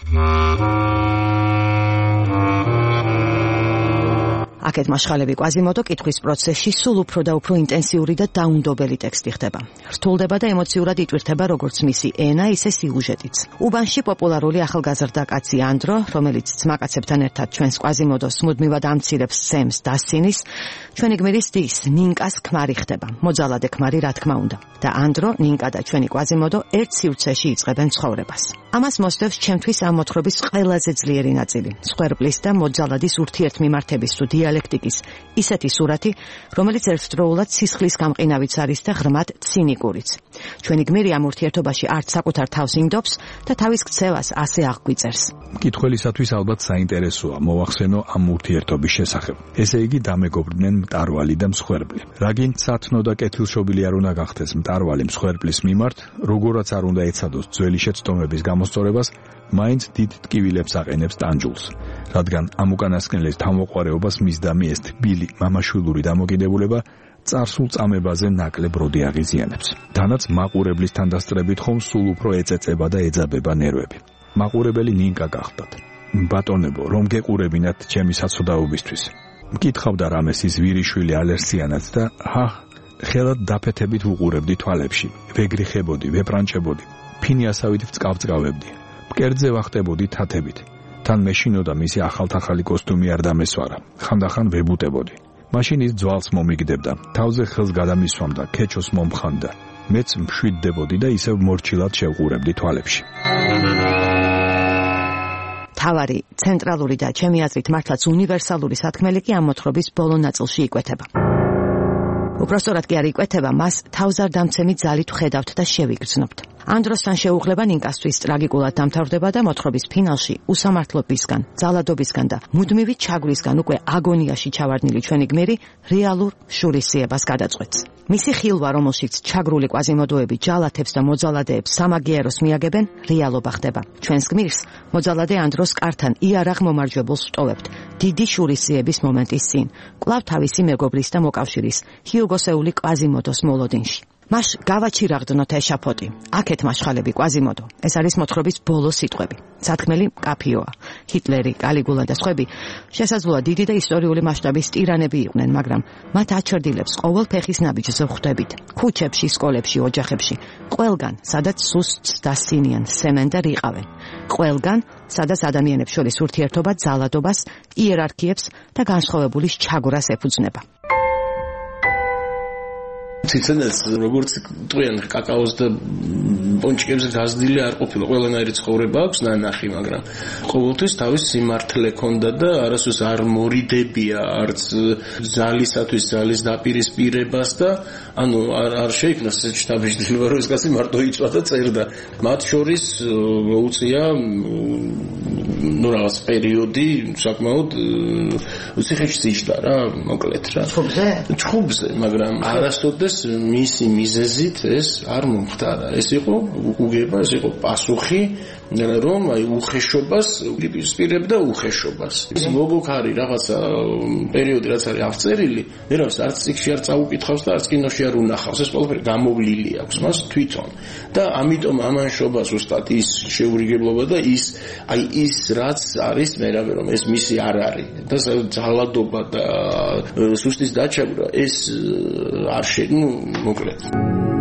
აქეთ მაშხალები კვაზიმოდო კითხვის პროცესში სულ უფრო და უფრო ინტენსიური და დაუნდობელი ტექსტი ხდება. რთულდება და ემოციურად იტვირთება როგორც მისი ენა, ისე სიუჟეტიც. უბანში პოპულარული ახალგაზრდა კაცი ანდრო, რომელიც ძმაკაცებთან ერთად ჩვენს კვაზიმოდოს მუდმივად ამცირებს სემს დასცინის, ჩვენი გმირის დის, ნინკას ქმარი ხდება. მოძალადე ქმარი, რა თქმა უნდა. და ანდრო, ნინკა და ჩვენი კვაზიმოდო ერთ სივრცეში იწყებენ ცხოვრებას. ამას მოსდევს ჩემთვის ამ მოთხრობის ყველაზე ძლიერი ნაწილი. სხერბლის და მოძალადის ურთიერთმიმართების თუ დიალექტიკის ისეთი სურათი, რომელიც ერთდროულად სისხლის გამყინავიც არის და ღრმად ცინიკურიც. ჩვენი გმირი ამ ურთიერთობაში არც საკუთარ თავს ინდობს და თავის ქცევას ასე აღგვიწერს. მკითხველისათვის ალბათ საინტერესოა მოვახსენო ამ ურთიერთობის შესახებ. ესე იგი დამეგობრდნენ მტარვალი და მსხვერპლი. რაგინ სათნო და კეთილშობილი არ უნდა გახდეს მტარვალი მსხვერპლის მიმართ, როგორაც არ უნდა ეცადოს ძველი შეცდომების გამოსწორებას, მაინც დიდ ტკივილებს აყენებს ტანჯულს, რადგან ამ უკანასკნელის თავმოყარეობას მისდამი ეს თბილი მამაშვილური დამოკიდებულება წარსულ წამებაზე ნაკლებ როდი აღიზიანებს. თანაც მაყურებლის თანდასწრებით ხომ სულ უფრო ეწეწება და ეძაბება ნერვები. მაყურებელი ნინკა გახდათ. ბატონებო, რომ გეყურებინათ ჩემი საცოდაობისთვის. მკითხავდა რამეს ის ვირიშვილი ალერსიანად და ჰა, ხელად დაფეთებით უყურებდი თვალებში. ვეგრიხებოდი, ვეპრანჭებოდი, ფინიასავით ვწკავწკავებდი. მკერდზე ვახტებოდი თათებით. თან მეშინოდა მისი ახალთახალი კოსტუმი არ დამესვარა. ხანდახან ვებუტებოდი. მაშინ ის ძვალს მომიგდებდა, თავზე ხელს გადამისვამდა, ქეჩოს მომხანდა. მეც მშვიდდებოდი და ისევ მორჩილად შევყურებდი თვალებში. თავარი, ცენტრალური და ჩემი აზრით მართლაც უნივერსალური სათქმელი კი ამ მოთხრობის ბოლო ნაწილში იკვეთება. უпростоრად კი არ იკვეთება, მას თავზარდამცემი ძალით ვხედავთ და შევიგრძნობთ. ანდროსთან შეუღლება ნინკასთვის ტრაგიკულად დამთავრდება და მოთხრობის ფინალში უსამართლობისგან, ძალადობისგან და მუდმივი ჩაგვისგან უკვე აგონიაში ჩავარდნილი ჩვენი გმირი რეალურ შურისძიებას გადაწყვეტს. მისი ხილვა, რომელშიც ჩაგრული კვაზიმოდოები ჯალათებს და მოძალადეებს სამაგიეროს მიაგებენ, რეალობა ხდება. ჩვენს გმირს მოძალადე ანდროს კართან იარაღ მომარჯვებულს ვტოვებთ. დიდი შურისძიების მომენტის წინ, კვლავ თავისი მეგობრის და მოკავშირის ჰიუგოსეული კვაზიმოდოს მოლოდინში. მას გავაჩირაღდნოთ ეშაფოტი. აქეთ მაშხალები კვაზიმოდო. ეს არის მოთხრობის ბოლო სიტყვები. სათქმელი კაფიოა. ჰიტლერი, კალიგულა და სხვები შესაძლოა დიდი და ისტორიული მასშტაბის ტირანები იყვნენ, მაგრამ მათ აჩერდილებს ყოველ ფეხის ნაბიჯზე ხვდებით. ქუჩებში, სკოლებში, ოჯახებში. ყველგან, სადაც სუსტს დასცინიან, სემენ და რიყავენ. ყველგან, სადაც ადამიანებს შორის ურთიერთობა ძალადობას, იერარქიებს და განსხვავებულის ჩაგვრას ეფუძნება. ციცენეს როგორც ტყვიან კაკაოს და პონჩიკებზე გაზრდილი არ ყოფილა, ყველანაირი ცხოვრება აქვს ნანახი, მაგრამ ყოველთვის თავის სიმართლე ქონდა და არასდროს არ მორიდებია არც ძალისათვის ძალის დაპირისპირებას და ანუ არ არ შეიქმნა შტაბ-ჟილვა, რომ ეს კაცი მარტო იწვა და წერდა. მათ შორის მოუწია ნუ რაღაც პერიოდი საკმაოდ ციხეში იჯდა რა, მოკლედ რა. ჩხუბზე? ჩხუბზე, მაგრამ არასოდეს მისი მიზეზით ეს არ მომხდარა. ეს იყო უგება, ეს იყო პასუხი, რომ აი უხეშობას იპირისპირებდა უხეშობას. ის მოგოქარი რაღაცა პერიოდი რაც არის აღწერილი, ვერავის არც ციკში არ წაუკითხავს და არც კინოში არ უნახავს. ეს ყველაფერი გამოვლილი აქვს მას თვითონ. და ამიტომ ამანშობა ზუსტად ის შეურიგებლობა და ის აი ის რაც არის მერავე რომ ეს მისი არ არის და ძალადობა და სუსტის დაჩაგვრა ეს არ შე ნუ მოკლედ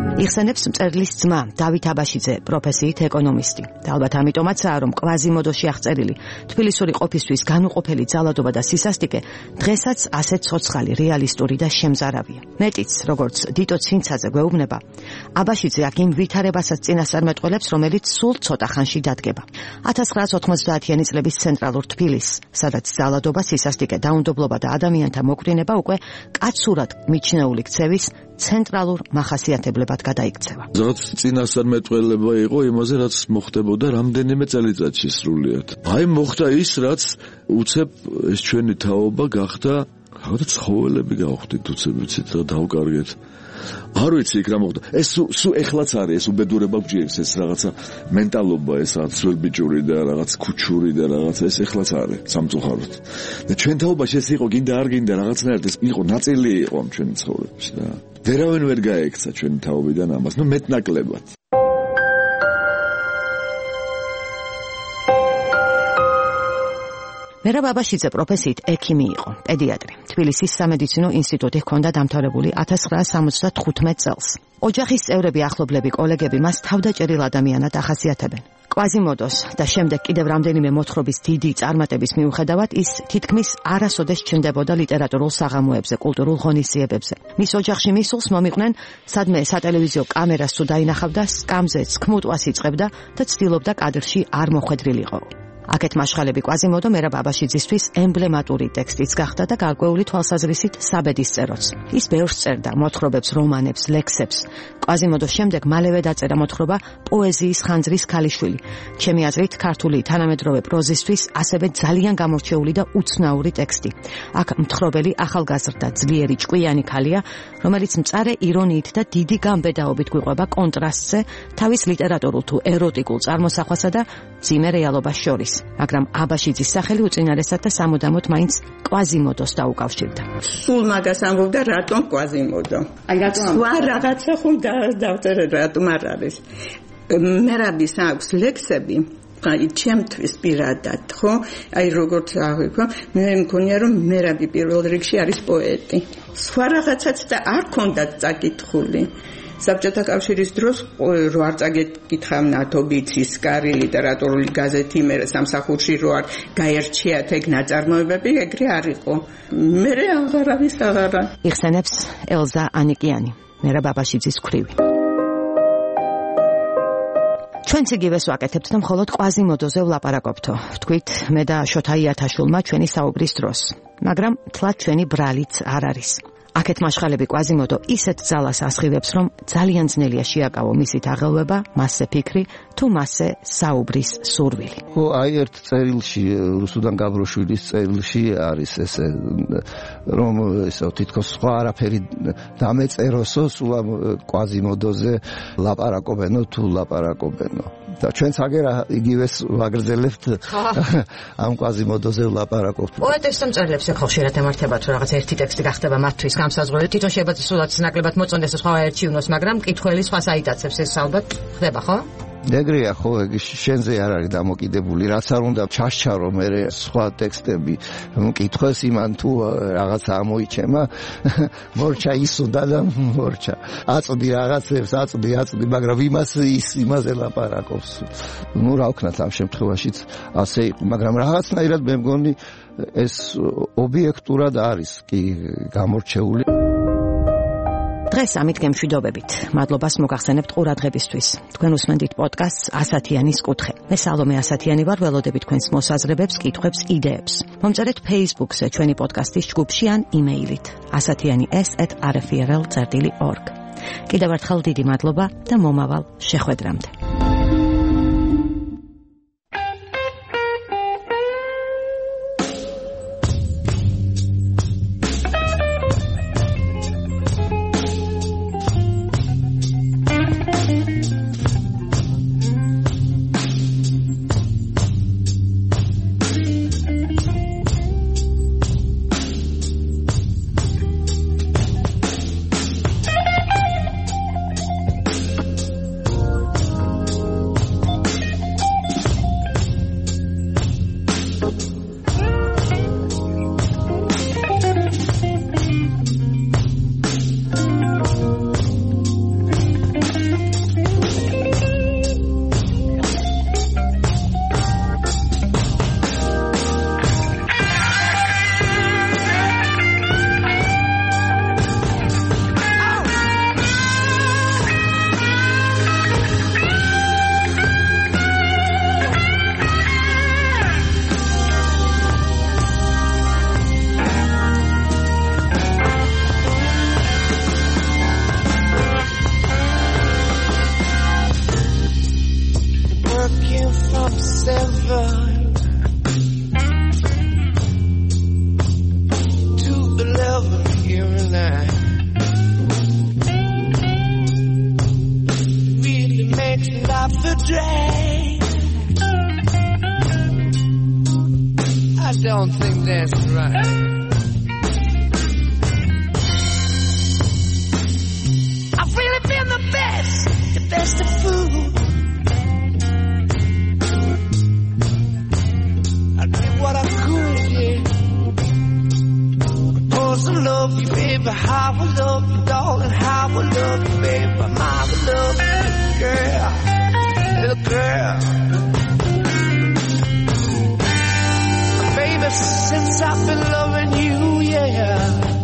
იხსენებს მწერლის ძმა დავით აბაშიძე, პროფესიით ეკონომისტი. და ალბათ ამიტომაცაა, რომ კვაზიმოდოში აღწერილი თბილისური ყოფისთვის განუყოფელი ძალადობა და სისასტიკე დღესაც ასეთ ცოცხალი, რეალისტური და შემზარავია. მეტიც, როგორც დიტო ცინცაძე გვეუბნება, აბაშიძე აქ იმ ვითარებასაც წინასწარმეტყველებს, რომელიც სულ ცოტა ხანში დადგება. ათას ცხრაას ოთხმოცდაათიანი წლების ცენტრალურ თბილისს, სადაც ძალადობა, სისასტიკე, დაუნდობლობა და ადამიანთა მოკვრინება უკვე კაცურად მიჩნეული ქცევის ცენტრალურ მახასიათებლებად გადაიქცევა. Რაც წინასწარმეტყველება იყო იმაზე, რაც მოხდებოდა რამდენიმე წელიწადში სრულიად. აი მოხდა ის, რაც უცებ ეს ჩვენი თაობა გახდა, რაღაცა ცხოველები გავხდით უცებ ვიცით და დავკარგეთ. არ ვიცი იქ რა მოხდა. ეს სულ ეხლაც არის ეს უბედურება გვჭირს ეს რაღაცა მენტალობა, ეს რაღაც სველბიჭური და რაღაც ქუჩური და რაღაც ეს ეხლაც არის სამწუხაროდ. და ჩვენ თაობაში ეს იყო გინდა არ გინდა რაღაცნაირად ეს იყო ნაწილი იყო ამ ჩვენი ცხოვრებაში და ვერავინ ვერ გაექცა ჩვენი თაობიდან ამას, ნუ მეტნაკლებად. მერაბ აბაშიძე პროფესიით ექიმი იყო, პედიატრი. თბილისის სამედიცინო ინსტიტუტი ჰქონდა დამთავრებული ათას ცხრაას სამოცდათხუთმეტ წელს. ოჯახის წევრები, ახლობლები, კოლეგები მას თავდაჭერილ ადამიანად ახასიათებენ. კვაზიმოდოს და შემდეგ კიდევ რამდენიმე მოთხრობის დიდი წარმატების მიუხედავად ის თითქმის არასოდეს ჩნდებოდა ლიტერატურულ საღამოებზე, კულტურულ ღონისძიებებზე. მის ოჯახში მისულს მომიყვნენ, სადმე სატელევიზიო კამერას თუ დაინახავდა, სკამზე ცხმუტვას იწყებდა და ცდილობდა კადრში არ მოხვედრილიყო. აქეთ მაშხალები კვაზიმოდო მერაბ აბაშიძისთვის ემბლემატური ტექსტიც გახდა და გარკვეული თვალსაზრისით საბედის წეროც. ის ბევრს წერდა მოთხრობებს, რომანებს, ლექსებს. კვაზიმოდოს შემდეგ მალევე დაწერა მოთხრობა პოეზიის ხანძრის ქალიშვილი. ჩემი აზრით, ქართული თანამედროვე პროზისთვის ასევე ძალიან გამორჩეული და უცნაური ტექსტი. აქ მთხრობელი ახალგაზრდა, ძლიერი, ჭკვიანი ქალია, რომელიც მწარე ირონიით და დიდი გამბედაობით გვიყვება კონტრასტზე თავის ლიტერატურულ თუ ეროტიკულ წარმოსახვასა და ძიმე რეალობას შორის. მაგრამ აბაშიძის სახელი უწინარესად და სამუდამოდ მაინც კვაზიმოდოს დაუკავშირდა. სულ მაგას ამბობდა, რატომ კვაზიმოდო? აი რატომ? სხვა რაღაცა ხომ დავწერე, რატომ არ არის? მერაბის აქვს ლექსები, აი ჩემთვის პირადად, ხო? აი როგორც აღვიქვა, მე მგონია რომ მერაბი პირველ რიგში არის პოეტი. სხვა რაღაცაც და არ ქონდათ წაკითხული. საბჭოთა კავშირის დროს რო არ წაგეკითხა ნათობიცის კარი ლიტერატურული გაზეთი, მე სამსახურში რო არ გაერჩიათ ეგ ნაწარმოებები, ეგრე არ იყო. მე აღარავის აღარა. იხსენებს ელზა ანიკიანი, მერაბ აბაშიძის ქვრივი. ჩვენც იგივეს ვაკეთებთ და მხოლოდ კვაზიმოდოზე ვლაპარაკობთო. ვთქვით, მე და შოთა იათაშვილმა ჩვენი საუბრის დროს. მაგრამ თლად ჩვენი ბრალიც არ არის. აქეთ მაშხალები კვაზიმოდო ისეთ ძალას ასხივებს, რომ ძალიან ძნელია შეაკავო მისით აღელვება, მასზე ფიქრი თუ მასზე საუბრის სურვილი. ო, აი ერთ წერილში, რუსუდან გაბროშვილის წერილში არის ესე, რომ ესე თითქოს სხვა არაფერი დამეწეროსო, სულ ამ კვაზიმოდოზე ლაპარაკობენო თუ ლაპარაკობენო. და ჩვენც აგერა იგივეს ვაგრძელებთ ამ კვაზიმოდოზე ვლაპარაკობთ. პოეტებს და მწერლებს ეხლა ხშირად ემართება თუ რაღაც ერთი ტექსტი გახდება მათთვის გამსაზღვრელი, თვითონ შეიძლება სულაც ნაკლებად მოწონდეს და სხვა ერჩივნოს, მაგრამ მკითხველი სხვას აიტაცებს, ეს ალბათ ხდება, ხო? ეგრეა, ხო, ეგ შენზე არ არის დამოკიდებული, რაც არ უნდა ჩასჩარო მე სხვა ტექსტები მკითხოს იმან თუ რაღაცა ამოიჩემა, მორჩა ისუდა და მორჩა. აწვდი რაღაცებს, აწვდი, აწვდი, მაგრამ იმას ის იმაზე ლაპარაკობს. ნუ რა ვქნათ ამ შემთხვევაშიც ასე იყო, მაგრამ რაღაცნაირად მე მგონი ეს ობიექტურად არის კი გამორჩეული. დღეს ამით გემშვიდობებით. მადლობას მოგახსენებთ ყურადღებისთვის. თქვენ უსმენთ პოდკასტს ასათიანის კუთხე. მე სალომე ასათიანი ვარ, ველოდებით თქვენს მოსაზრებებს, კითხვებს, იდეებს. მომწერეთ Facebook-ზე ჩვენი პოდკასტის ჯგუფში ან იმეილით ასათიანი ეს ეტ არ ეფ ი არ ელ წერტილი ორგ. კიდევ ერთხელ დიდი მადლობა და მომავალ შეხვედრამდე. don't think that's right. I've really been the best, the best of food. I did what I could, yeah. Oh, so love you, baby, how I love you, darling, how I love you, baby, how I love you, girl, little girl. Baby, since I've been loving you, yeah.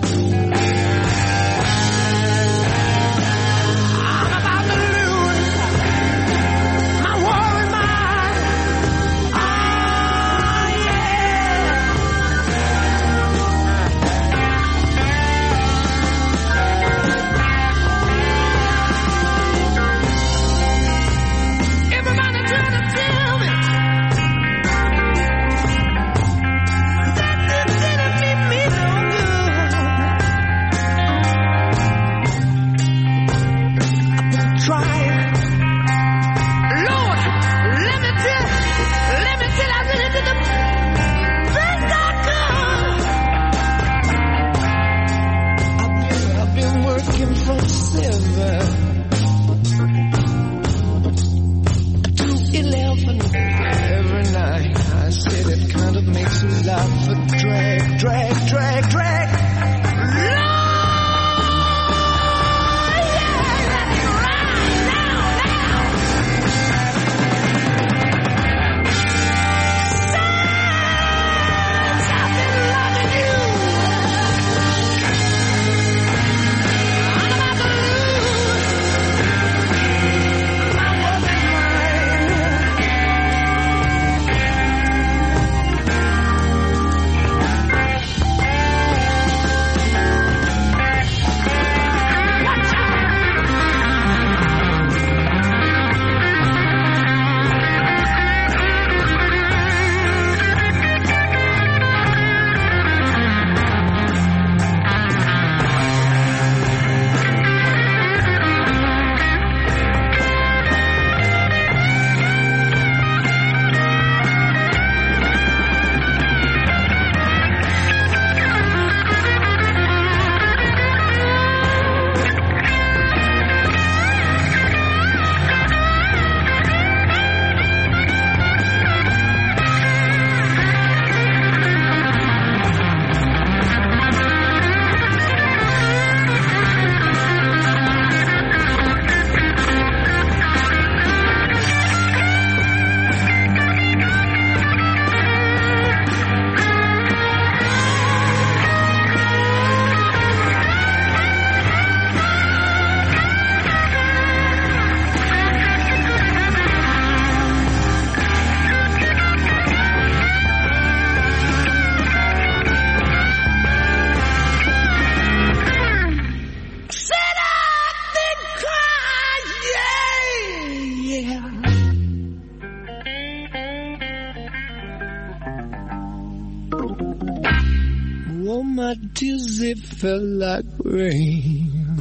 Tears, it felt like rain.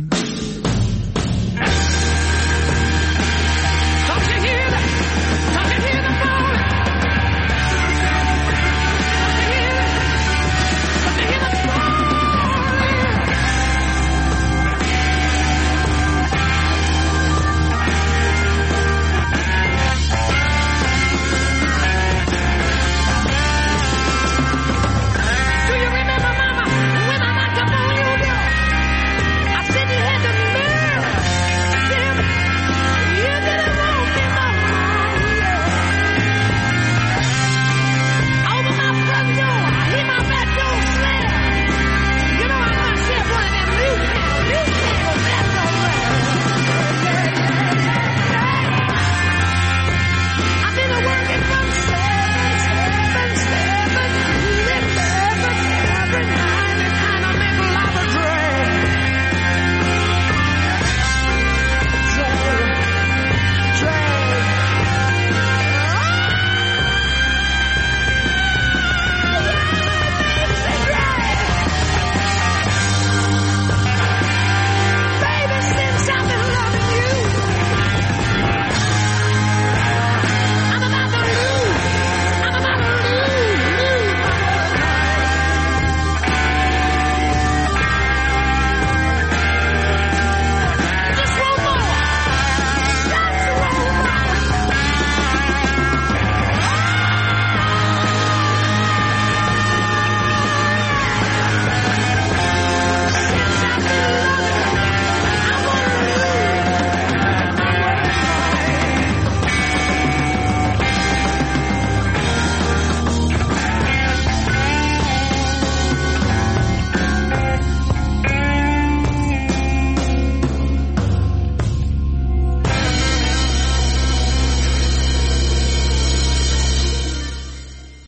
Don't you hear that? Don't you hear the falling? Don't you hear it? Don't you hear the Do you remember, Mama, when I knocked up on your door? I said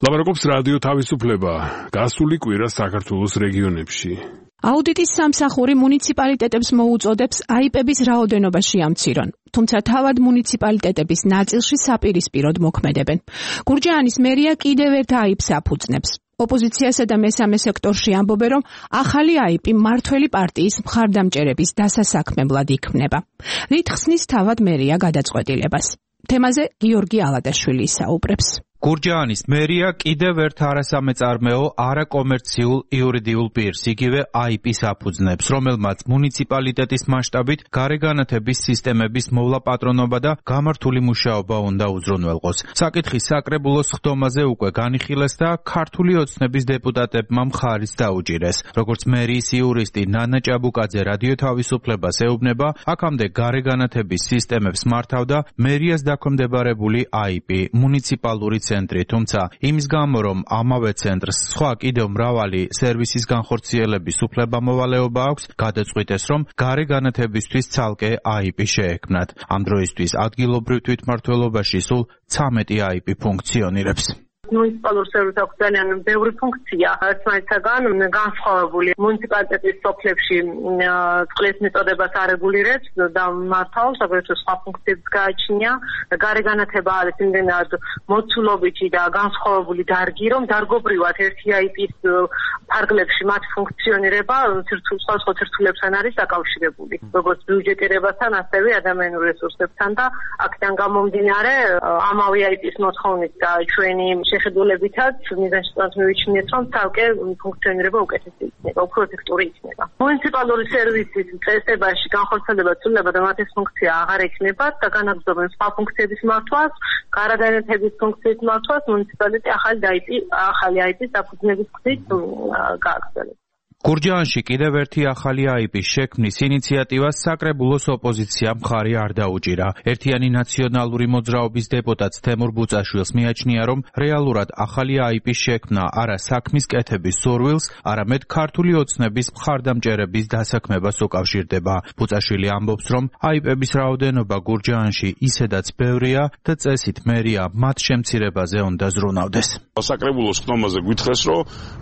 ლაპარაკობს რადიო თავისუფლება. გასული კვირა საქართველოს რეგიონებში. აუდიტის სამსახური მუნიციპალიტეტებს მოუწოდებს აიპების რაოდენობა შეამცირონ, თუმცა თავად მუნიციპალიტეტების ნაწილში საპირისპიროდ მოქმედებენ. გურჯაანის მერია კიდევ ერთ აიპს აფუძნებს. ოპოზიციასა და მესამე სექტორში ამბობენ, რომ ახალი აიპი მმართველი პარტიის მხარდამჭერების დასასაქმებლად იქმნება. რით ხსნის თავად მერია გადაწყვეტილებას. თემაზე გიორგი ალადაშვილი ისაუბრებს. გურჯაანის მერია კიდევ ერთ არასამეწარმეო არაკომერციულ იურიდიულ პირს იგივე აიპის აფუძნებს, რომელმაც მუნიციპალიტეტის მასშტაბით გარეგანათების სისტემების მოვლა პატრონობა და გამართული მუშაობა უნდა უზრუნველყოს. საკითხის საკრებულოს ხდომაზე უკვე განიხილეს და ქართული ოცნების დეპუტატებმა მხარიც დაუჭირეს. როგორც მერიის იურისტი ნანა ჭაბუკაძე რადიო თავისუფლებას ეუბნება, აქამდე გარეგანათების სისტემებს მართავდა მერიას დაქვემდებარებული აიპი, მუნიციპალური ცენტრი, თუმცა იმის გამო, რომ ამავე ცენტრს სხვა კიდევ მრავალი სერვისის განხორციელების უფლება-მოვალეობა აქვს, გადაწყვიტეს, რომ გარეგანათებისთვის ცალკე აიპი შეექმნათ. ამ დროისთვის ადგილობრივ თვითმმართველობაში სულ ცამეტი აიპი ფუნქციონირებს. მუნიციპალურ სერვისს აქვს ძალიან ბევრი ფუნქცია, ერთმანეთისაგან განსხვავებული. მუნიციპალიტეტის სოფლებში წყლის მიწოდებას არეგულირებს და მართავს, აგრეთვე სხვა ფუნქციებს გააჩნია. გარეგანათება არის იმდენად მოცულობითი და განსხვავებული დარგი, რომ დარგობრივად ერთი აიპის ფარგლებში მათ ფუნქციონირება სხვადასხვა ცირცულებთან არის დაკავშირებული. როგორც ბიუჯეტირებასთან, ასევე ადამიანურ რესურსებთან და აქედან გამომდინარე ამავე აიპის მოთხოვნით და ჩვენი შეხედულებითაც მიზანშეწონად მივიჩნიეთ, რომ ცალკე ფუნქციონირება უკეთესი იქნება, უფრო ეფექტური იქნება. მუნიციპალური სერვისის წესებაში განხორციელება ცვლილება და მათი ფუნქცია აღარ ექნება და განაგრძობენ სხვა ფუნქციების მართვას, გარეგანათების ფუნქციის მართვას მუნიციპალიტეტი ახალი აიპი, ახალი აიპის დაფუძნების გზით გააგრძელებს. გურჯაანში კიდევ ერთი ახალი აიპის შექმნის ინიციატივას საკრებულოს ოპოზიცია მხარი არ დაუჭირა. ერთიანი ნაციონალური მოძრაობის დეპუტატ თემურ ბუწაშვილს მიაჩნია, რომ რეალურად ახალი აიპის შექმნა არა საქმის კეთების სურვილს, არამედ ქართული ოცნების მხარდამჭერების დასაქმებას უკავშირდება. ბუწაშვილი ამბობს, რომ აიპების რაოდენობა გურჯაანში ისედაც ბევრია და წესით მერია მათ შემცირებაზე უნდა ზრუნავდეს. საკრებულოს ხდომაზე გითხრეს, რომ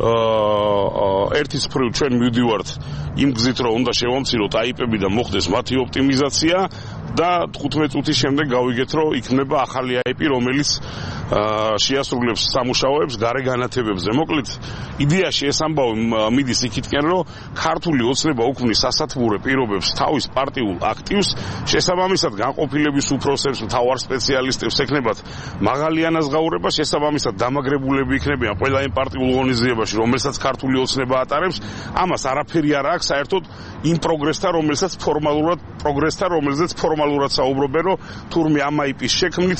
ერთის მხრივ ჩვენ მივდივართ იმ გზით, რომ უნდა შევამციროთ აიპები და მოხდეს მათი ოპტიმიზაცია და თხუთმეტ წუთის შემდეგ გავიგეთ, რომ იქნება ახალი აიპი, რომელიც შეასრულებს სამუშაოებს გარეგანათებებზე. მოკლედ, იდეაში ეს ამბავი მიდის იქითკენ, რომ ქართული ოცნება უქმნის სასათბურე პირობებს თავის პარტიულ აქტივს, შესაბამისად განყოფილების უფროსებს, მთავარ სპეციალისტებს ექნებათ მაღალი ანაზღაურება, შესაბამისად დამაგრებულები იქნებიან ყველა იმ პარტიულ ღონისძიებაში, რომელსაც ქართული ოცნება ატარებს. ამას არაფერი არ აქვს საერთოდ იმ პროგრესთან, რომელსაც ფორმალურად პროგრესთან, რომელზეც ფორმალურად საუბრობენ, რომ თურმე ამ აიპის შექმნით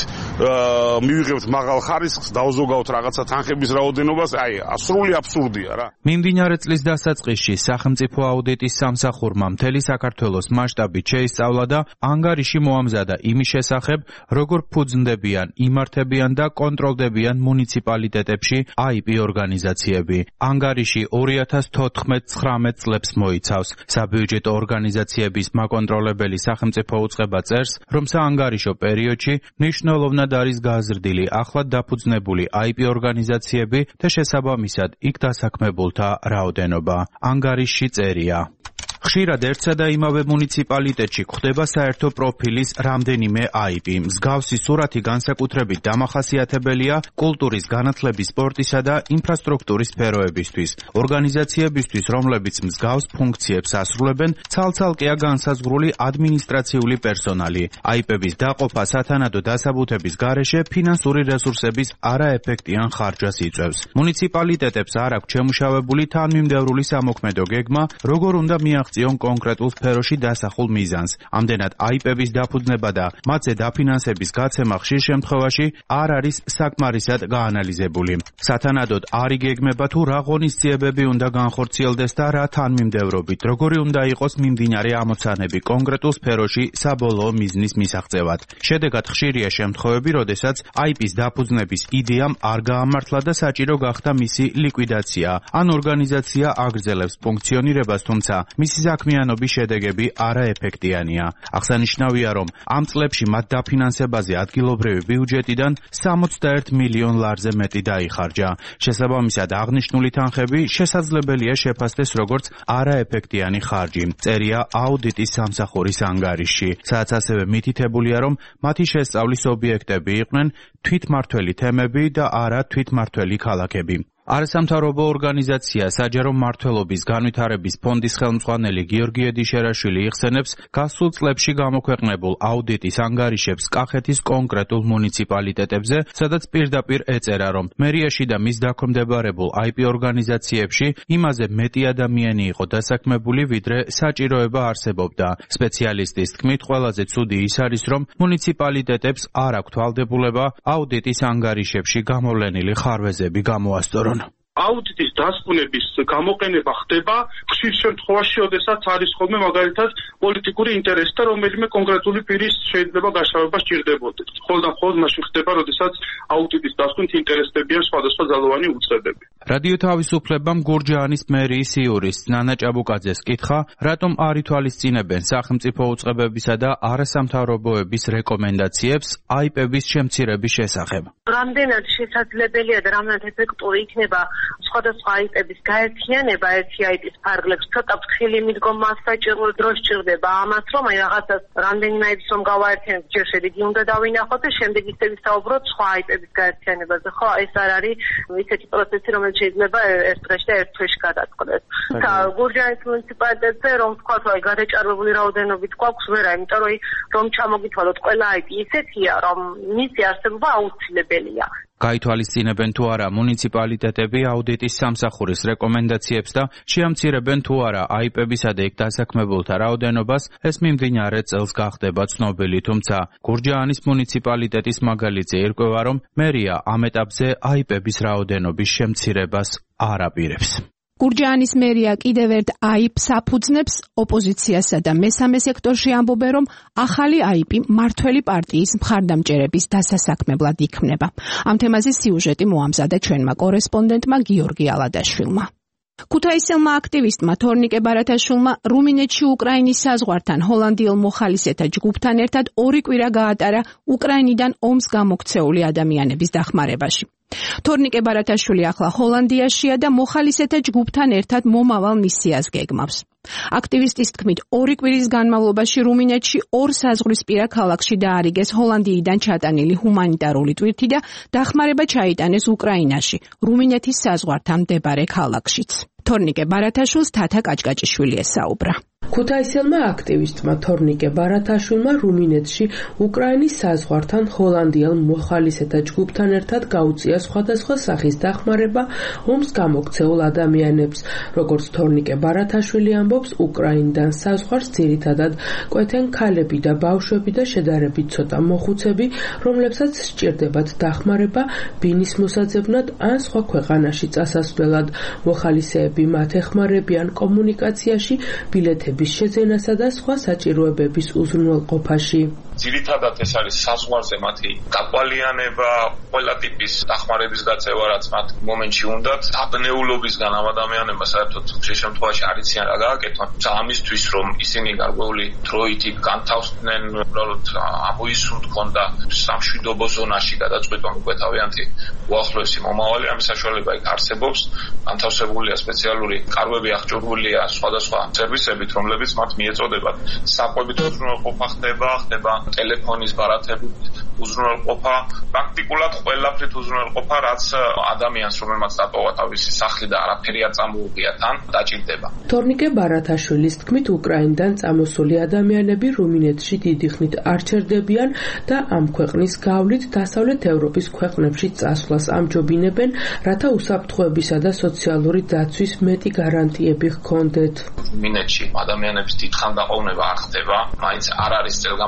მივიღებთ მაღალ ხარისხს, დავზოგავთ რაღაცა თანხების რაოდენობას, აი, სრული აბსურდია რა. მიმდინარე წლის დასაწყისში სახელმწიფო აუდიტის სამსახურმა მთელი საქართველოს მასშტაბით შეისწავლა და ანგარიში მოამზადა იმის შესახებ, როგორ ფუძნდებიან, იმართებიან და კონტროლდებიან მუნიციპალიტეტებში აიპი ორგანიზაციები. ანგარიში ორი ათას თოთხმეტ ცხრამეტ წლებს მოიცავს. საბიუჯეტო ორგანიზაციების მაკონტროლებელი სახელმწიფო უწყება წერს, რომ საანგარიშო პერიოდში მნიშვნელოვნად არის გაზრდილი ახლად დაფუძნებული აიპი ორგანიზაციები და შესაბამისად იქ დასაქმებულთა რაოდენობა. ანგარიშში წერია. ხშირად ერთსა და იმავე მუნიციპალიტეტში გვხვდება საერთო პროფილის რამდენიმე აიპი. მსგავსი სურათი განსაკუთრებით დამახასიათებელია კულტურის, განათლების, სპორტისა და ინფრასტრუქტურის სფეროებისთვის. ორგანიზაციებისთვის, რომლებიც მსგავს ფუნქციებს ასრულებენ, ცალ-ცალკეა განსაზღვრული ადმინისტრაციული პერსონალი. აიპების დაყოფა სათანადო დასაბუთების გარეშე ფინანსური რესურსების არაეფექტიან ხარჯას იწვევს. მუნიციპალიტეტებს არ აქვს შემუშავებული თანმიმდევრული სამოქმედო გეგმა, როგორ უნდა მიაღწიონ კონკრეტულ სფეროში დასახულ მიზანს. ამდენად აიპების დაფუძნება და მათზე დაფინანსების გაცემა ხშირ შემთხვევაში არ არის საკმარისად გაანალიზებული. სათანადოდ არ იგეგმება თუ რა ღონისძიებები უნდა განხორციელდეს და რა თანმიმდევრობით, როგორი უნდა იყოს მიმდინარე ამოცანები კონკრეტულ სფეროში საბოლოო მიზნის მისაღწევად. შედეგად ხშირია შემთხვევები, როდესაც აიპის დაფუძნების იდეამ არ გაამართლა და საჭირო გახდა მისი ლიკვიდაცია. ან ორგანიზაცია აგრძელებს ფუნქციონირებას, თუმცა მისი საქმიანობის შედეგები არაეფექტიანია. აღსანიშნავია, რომ ამ წლებში მათ დაფინანსებაზე ადგილობრივი ბიუჯეტიდან სამოცდაერთ მილიონ ლარზე მეტი დაიხარჯა. შესაბამისად, აღნიშნული თანხები შესაძლებელია შეფასდეს როგორც არაეფექტიანი ხარჯი. წერია აუდიტის სამსახურის ანგარიშში, სადაც ასევე მითითებულია, რომ მათი შესწავლის ობიექტები იყვნენ თვითმმართველი თემები და არა თვითმმართველი ქალაქები. არასამთავრობო ორგანიზაცია საჯარო მმართველობის განვითარების ფონდის ხელმძღვანელი გიორგი ედიშერაშვილი იხსენებს გასულ წლებში გამოქვეყნებულ აუდიტის ანგარიშებს კახეთის კონკრეტულ მუნიციპალიტეტებზე, სადაც პირდაპირ ეწერა, რომ მერიაში და მის დაქვემდებარებულ აი პი ორგანიზაციებში იმაზე მეტი ადამიანი იყო დასაქმებული, ვიდრე საჭიროება არსებობდა. სპეციალისტის თქმით, ყველაზე ცუდი ის არის, რომ მუნიციპალიტეტებს არ აქვთ ვალდებულება აუდიტის ანგარიშებში გამოვლენილი ხარვეზები გამოასწორონ. აუდიტის დასკვნების გამოყენება ხდება ხშირ შემთხვევაში, როდესაც არის ხოლმე მაგალითად პოლიტიკური ინტერესი და რომელიმე კონკრეტული პირის შეიძლება გაშავება სჭირდებოდეს. ხოლო და მხოლოდ მაშინ ხდება, როდესაც აუდიტის დასკვნით ინტერესდებიან სხვადასხვა ძალოვანი უწყებები. რადიო თავისუფლებამ გურჯაანის მერიის იურის ნანა ჭაბუკაძეს კითხა, რატომ არ ითვალისწინებენ სახელმწიფო უწყებებისა და არასამთავრობოების რეკომენდაციებს აი პების შემცირების შესახებ. რამდენად შესაძლებელია და რამდენად ეფექტური იქნება სხვადასხვა აი პების გაერთიანება ერთი აი პის ფარგლებს, ცოტა ფრთხილი მიდგომა საჭირო დრო სჭირდება ამას, რომ აი რაღაცას რამდენიმე აი პის რომ გავაერთიანოთ, ჯერ შედეგი უნდა დავინახოთ და შემდეგ ისე ვისაუბროთ სხვა აი პების გაერთიანებაზე. ხო, ეს არ არის ისეთი პროცესი, რომელიც შეიძლება ერთ დღეში და ერთ თვეში გადაწყდეს. და გურჯაანის მუნიციპალიტეტზე რომ თქვა, რომ აი გადაჭარბებული რაოდენობით გვაქვს ვერა, იმიტომ რომ რომ ჩამოგითვალოთ ყველა აი პი ისეთია, რომ მისი არსებობა აუცილებელია. გაითვალისწინებენ თუ არა მუნიციპალიტეტები აუდიტის სამსახურის რეკომენდაციებს და შეამცირებენ თუ არა აი პებისა და იქ დასაქმებულთა რაოდენობას, ეს მიმდინარე წელს გახდება ცნობილი, თუმცა გურჯაანის მუნიციპალიტეტის მაგალითზე ირკვევა, რომ მერია ამ ეტაპზე აი პების რაოდენობის შემცირებას არ აპირებს. გურჯაანის მერია კიდევ ერთ აი პს აფუძნებს ოპოზიციასა და მესამე სექტორში ამბობენ, რომ ახალი აი პი მმართველი პარტიის მხარდამჭერების დასასაქმებლად იქმნება. ამ თემაზე სიუჟეტი მოამზადა ჩვენმა კორესპონდენტმა გიორგი ალადაშვილმა. ქუთაისელმა აქტივისტმა თორნიკე ბარათაშვილმა რუმინეთში უკრაინის საზღვართან ჰოლანდიელ მოხალისეთა ჯგუფთან ერთად ორი კვირა გაატარა უკრაინიდან ომს გამოქცეული ადამიანების დახმარებაში. თორნიკე ბარათაშვილი ახლა ჰოლანდიაშია და მოხალისეთა ჯგუფთან ერთად მომავალ მისიას გეგმავს. აქტივისტის თქმით, ორი კვირის განმავლობაში რუმინეთში ორ საზღვრისპირა ქალაქში დაარიგეს ჰოლანდიიდან ჩატანილი ჰუმანიტარული ტვირთი და დახმარება ჩაიტანეს უკრაინაში, რუმინეთის საზღვართან მდებარე ქალაქშიც. თორნიკე ბარათაშვილს თათა კაჭკაჭიშვილი ესაუბრა. ქუთაისელმა აქტივისტმა თორნიკე ბარათაშვილმა რუმინეთში უკრაინის საზღვართან ჰოლანდიელ მოხალისეთა ჯგუფთან ერთად გაუწია სხვადასხვა სახის დახმარება ომს გამოქცეულ ადამიანებს. როგორც თორნიკე ბარათაშვილი ამბობს, უკრაინიდან საზღვარს ძირითადად კვეთენ ქალები და ბავშვები და შედარებით ცოტა მოხუცები, რომლებსაც სჭირდებათ დახმარება ბინის მოსაძებნად ან სხვა ქვეყანაში წასასვლელად. მოხალისეები მათ ეხმარებიან კომუნიკაციაში, ბილეთების შეძენასა და სხვა საჭიროებების უზრუნველყოფაში. ძირითადად ეს არის საზღვარზე მათი დაკვალიანება, ყველა ტიპის დახმარების გაწევა, რაც მათ მომენტში უნდათ. საბნეულობისგან ამ ადამიანებმა საერთოდ ხშირ შემთხვევაში არ იციან რა გააკეთონ. ამისთვის რომ ისინი გარკვეული დროით განთავსდნენ, უბრალოდ ამოისურთ ქონდა სამშვიდობო ზონაში გადაწყვეტონ უკვე თავიანთი უახლოესი მომავალი, ამის საშუალება იქ არსებობს. განთავსებულია სპეციალური კარვები, აღჭურვილია სხვადასხვა სერვისებით, რომლებიც მათ მიეწოდებათ. საკვებით უზრუნველყოფა ხდება, ხდება ტელეფონის ბარათებით უზრუნველყოფა, პრაქტიკულად ყველაფრით უზრუნველყოფა, რაც ადამიანს, რომელმაც დატოვა თავისი სახლი და არაფერი არ წამოუღია თან, დაჭირდება. თორნიკე ბარათაშვილის თქმით, უკრაინიდან წამოსული ადამიანები რუმინეთში დიდი ხნით არ ჩერდებიან და ამ ქვეყნის გავლით დასავლეთ ევროპის ქვეყნებში წასვლას ამჯობინებენ, რათა უსაფრთხოებისა და სოციალური დაცვის მეტი გარანტიები ჰქონდეთ. რუმინეთში ადამიანების დიდხანდა ყოფნება არ ხდება, მაინც არ არის წელგამართული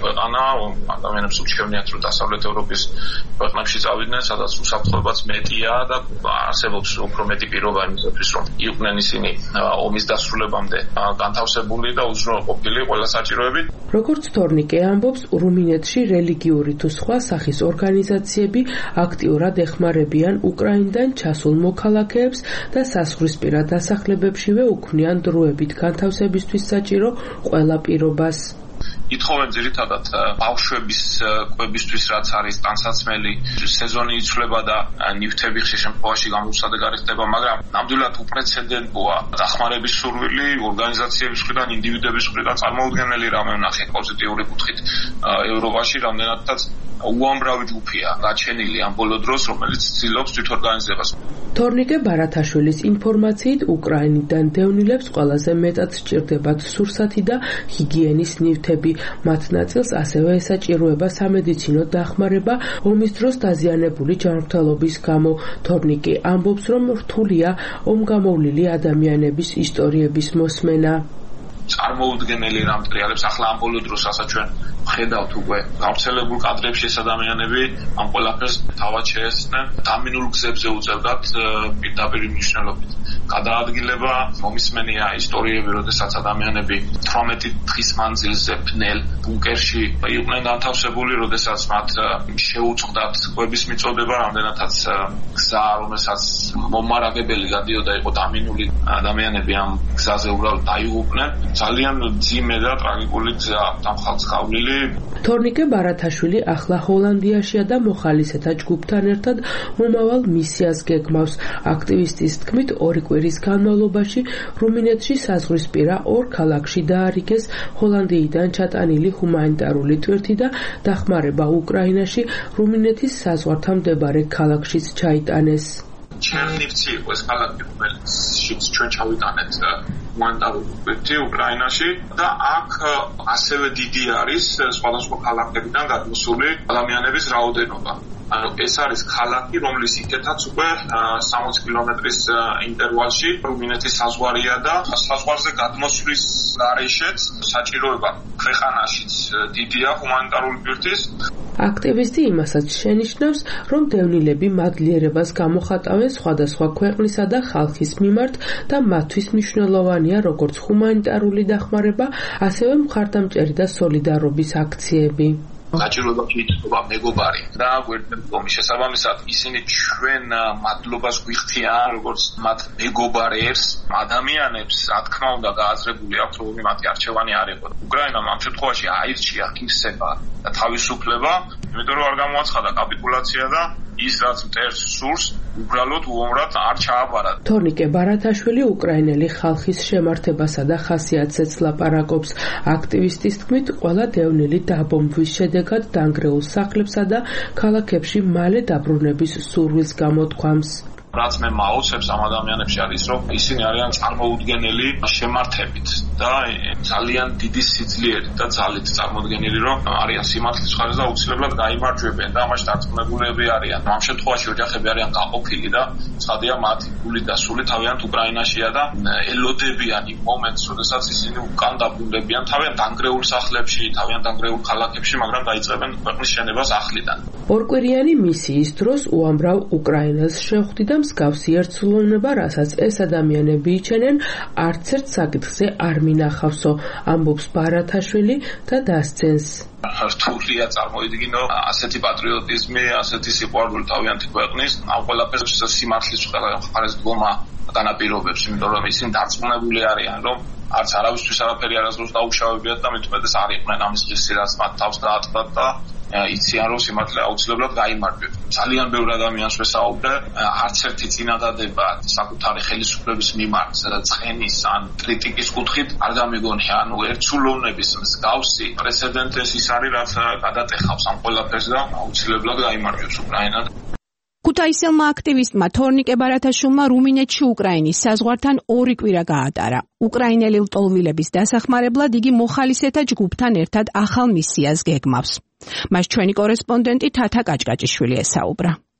ქვეყანა, ადამიანებს უჩვენიათ, რომ დასავლეთ ევროპის ქვეყნებში წავიდნენ, სადაც უსაფრთხოებაც მეტია და არსებობს უფრო მეტი პირობა იმისათვის, რომ იყვნენ ისინი ომის დასრულებამდე განთავსებული და უზრუნველყოფილი ყველა საჭიროებით. როგორც თორნიკე ამბობს, რუმინეთში რელიგიური თუ სხვა სახის ორგანიზაციები აქტიურად ეხმარებიან უკრაინიდან ჩასულ მოქალაქეებს და სასვრისპირა დასახლებებშივე უქმნიან დროებით განთავსებისთვის საჭირო ყველა პირობას. ითხოვენ ძირითადად ბავშვების კვებისთვის, რაც არის ტანსაცმელი, სეზონი იცვლება და ნივთები ხშირ შემთხვევაში გამოსადეგ არ ხდება, მაგრამ ნამდვილად უპრეცედენტოა დახმარების სურვილი ორგანიზაციების მხრიდან, ინდივიდების მხრიდან წარმოუდგენელი რამე ვნახეთ პოზიტიური კუთხით ევროპაში, რამდენადაც უამრავი ჯგუფია გაჩენილი ამ ბოლო დროს, რომელიც ცდილობს თვითორგანიზებას. თორნიკე ბარათაშვილის ინფორმაციით, უკრაინიდან დევნილებს ყველაზე მეტად სჭირდებათ სურსათი და ჰიგიენის ნივთები. მათ ნაწილს ასევე ესაჭიროება სამედიცინო დახმარება ომის დროს დაზიანებული ჯანმრთელობის გამო. თორნიკე ამბობს, რომ რთულია ომგამოვლილი ადამიანების ისტორიების მოსმენა. წარმოუდგენელი რამ ტრიალებს ახლა ამ ბოლო დროს, რასაც ჩვენ ხედავთ უკვე გავრცელებულ კადრებში ეს ადამიანები ამ ყველაფერს თავად შეესწნენ, დამინულ გზებზე უწევდათ პირდაპირ მნიშვნელობით. გადაადგილება მომისმენია ისტორიები, როდესაც ადამიანები თვრამეტი დღის მანძილზე ბნელ ბუნკერში იყვნენ განთავსებული, როდესაც მათ შეუწყდათ კვების მიწოდება, რამდენადაც გზა, რომელსაც მომარაგებელი გადიოდა, იყო დამინული, ადამიანები ამ გზაზე უბრალოდ დაიღუპნენ. ძალიან ძიმე და ტრაგიკული გზა ამ ხალხს გავლილი. თორნიკე ბარათაშვილი ახლა ჰოლანდიაშია და მოხალისეთა ჯგუფთან ერთად მომავალ მისიას გეგმავს. აქტივისტის თქმით, ორი კვირის განმავლობაში რუმინეთში საზღვრისპირა ორ ქალაქში დაარიგეს ჰოლანდიიდან ჩატანილი ჰუმანიტარული თვერთი და დახმარება უკრაინაში რუმინეთის საზღვართან მდებარე ქალაქშიც ჩაიტანეს. ჩერნივცი იყო ეს ქალაქი, რომელიც ჩვენ ჩავიტანეთ ჰუმანიტარული თვერთი უკრაინაში და აქ ასევე დიდი არის სხვადასხვა ქალაქებიდან გადმოსული ადამიანების რაოდენობა. ანუ ეს არის ქალაქი, რომლის იქეთაც უკვე სამოცი კილომეტრის ინტერვალში რუმინეთის საზღვარია და საზღვარზე გადმოსვლის გარეშეც საჭიროება ქვეყანაშიც დიდია ჰუმანიტარული თვერთის. აქტივისტი იმასაც შენიშნავს, რომ დევნილები მადლიერებას გამოხატავენ სხვადასხვა ქვეყნისა და ხალხის მიმართ და მათთვის მნიშვნელოვანია როგორც ჰუმანიტარული დახმარება, ასევე მხარდამჭერი და სოლიდარობის აქციები. გაჭირვება კითხვა მეგობარი და გვერდმედგომი შესაბამისად ისინი ჩვენ მადლობას გვიხდიან როგორც მათ მეგობარებს, ადამიანებს, რა თქმა უნდა გააზრებული აქვს რომ მათი არჩევანი არ იყო. უკრაინამ ამ შემთხვევაში აირჩია ღირსება და თავისუფლება, იმიტომ რომ არ გამოაცხადა კაპიტულაცია და ის რაც მტერს სურს, უბრალოდ უომრად არ ჩააბარა. თორნიკე ბარათაშვილი უკრაინელი ხალხის შემართებასა და ხასიათზეც ლაპარაკობს. აქტივისტის თქმით, ყველა დევნილი დაბომბვის შედეგად დანგრეულ სახლებსა და ქალაქებში მალე დაბრუნების სურვილს გამოთქვამს. რაც მე მაოცებს ამ ადამიანებში არის, რომ ისინი არიან წარმოუდგენელი შემართებით და ძალიან დიდი სიძლიერით და ძალით წარმოუდგენელი, რომ არიან სიმართლის მხარეს და უცილებლად გაიმარჯვებენ და ამაში დარწმუნებულები არიან. ამ შემთხვევაში ოჯახები არიან გაყოფილი და ცხადია მათი გული და სული თავიანთ უკრაინაშია და ელოდებიან იმ მომენტს, როდესაც ისინი უკან დაბრუნდებიან თავიანთ დანგრეულ სახლებში, თავიანთ დანგრეულ ქალაქებში, მაგრამ დაიწყებენ ქვეყნის შენებას ახლიდან. ორკვირიანი მისიის დროს უამრავ უკრაინელს შეხვდი და მსგავსი ერთსულოვნება, რასაც ეს ადამიანები იჩენენ, არც ერთ საკითხზე არ მინახავსო, ამბობს ბარათაშვილი და დასცენს. რთულია წარმოიდგინო ასეთი პატრიოტიზმი, ასეთი სიყვარული თავიანთი ქვეყნის, ამ ყველაფერს სიმართლის მხარეს დგომა განაპირობებს, იმიტომ რომ ისინი დარწმუნებული არიან, რომ არც არავისთვის არაფერი არასდროს დაუშავებიათ და მით უმეტეს არ იყვნენ ამის ღირსი, რაც მათ თავს დაატყდათ და იციან რომ სიმართლე აუცილებლად გაიმარჯვებს. ძალიან ბევრ ადამიანს ვესაუბრე, არც ერთი წინადადება საკუთარი ხელისუფლების მიმართ ცხენის ან კრიტიკის კუთხით არ გამიგონია. ანუ ერთსულოვნების მსგავსი პრეცედენტი ის არის, რაც გადატეხავს ამ ყველაფერს და აუცილებლად გაიმარჯვებს უკრაინა. ქუთაისელმა აქტივისტმა თორნიკე ბარათაშვილმა რუმინეთში უკრაინის საზღვართან ორი კვირა გაატარა. უკრაინელი ლტოლვილების დასახმარებლად იგი მოხალისეთა ჯგუფთან ერთად ახალ მისიას გეგმავს. მას ჩვენი კორესპონდენტი თათა კაჭკაჭიშვილი ესაუბრა.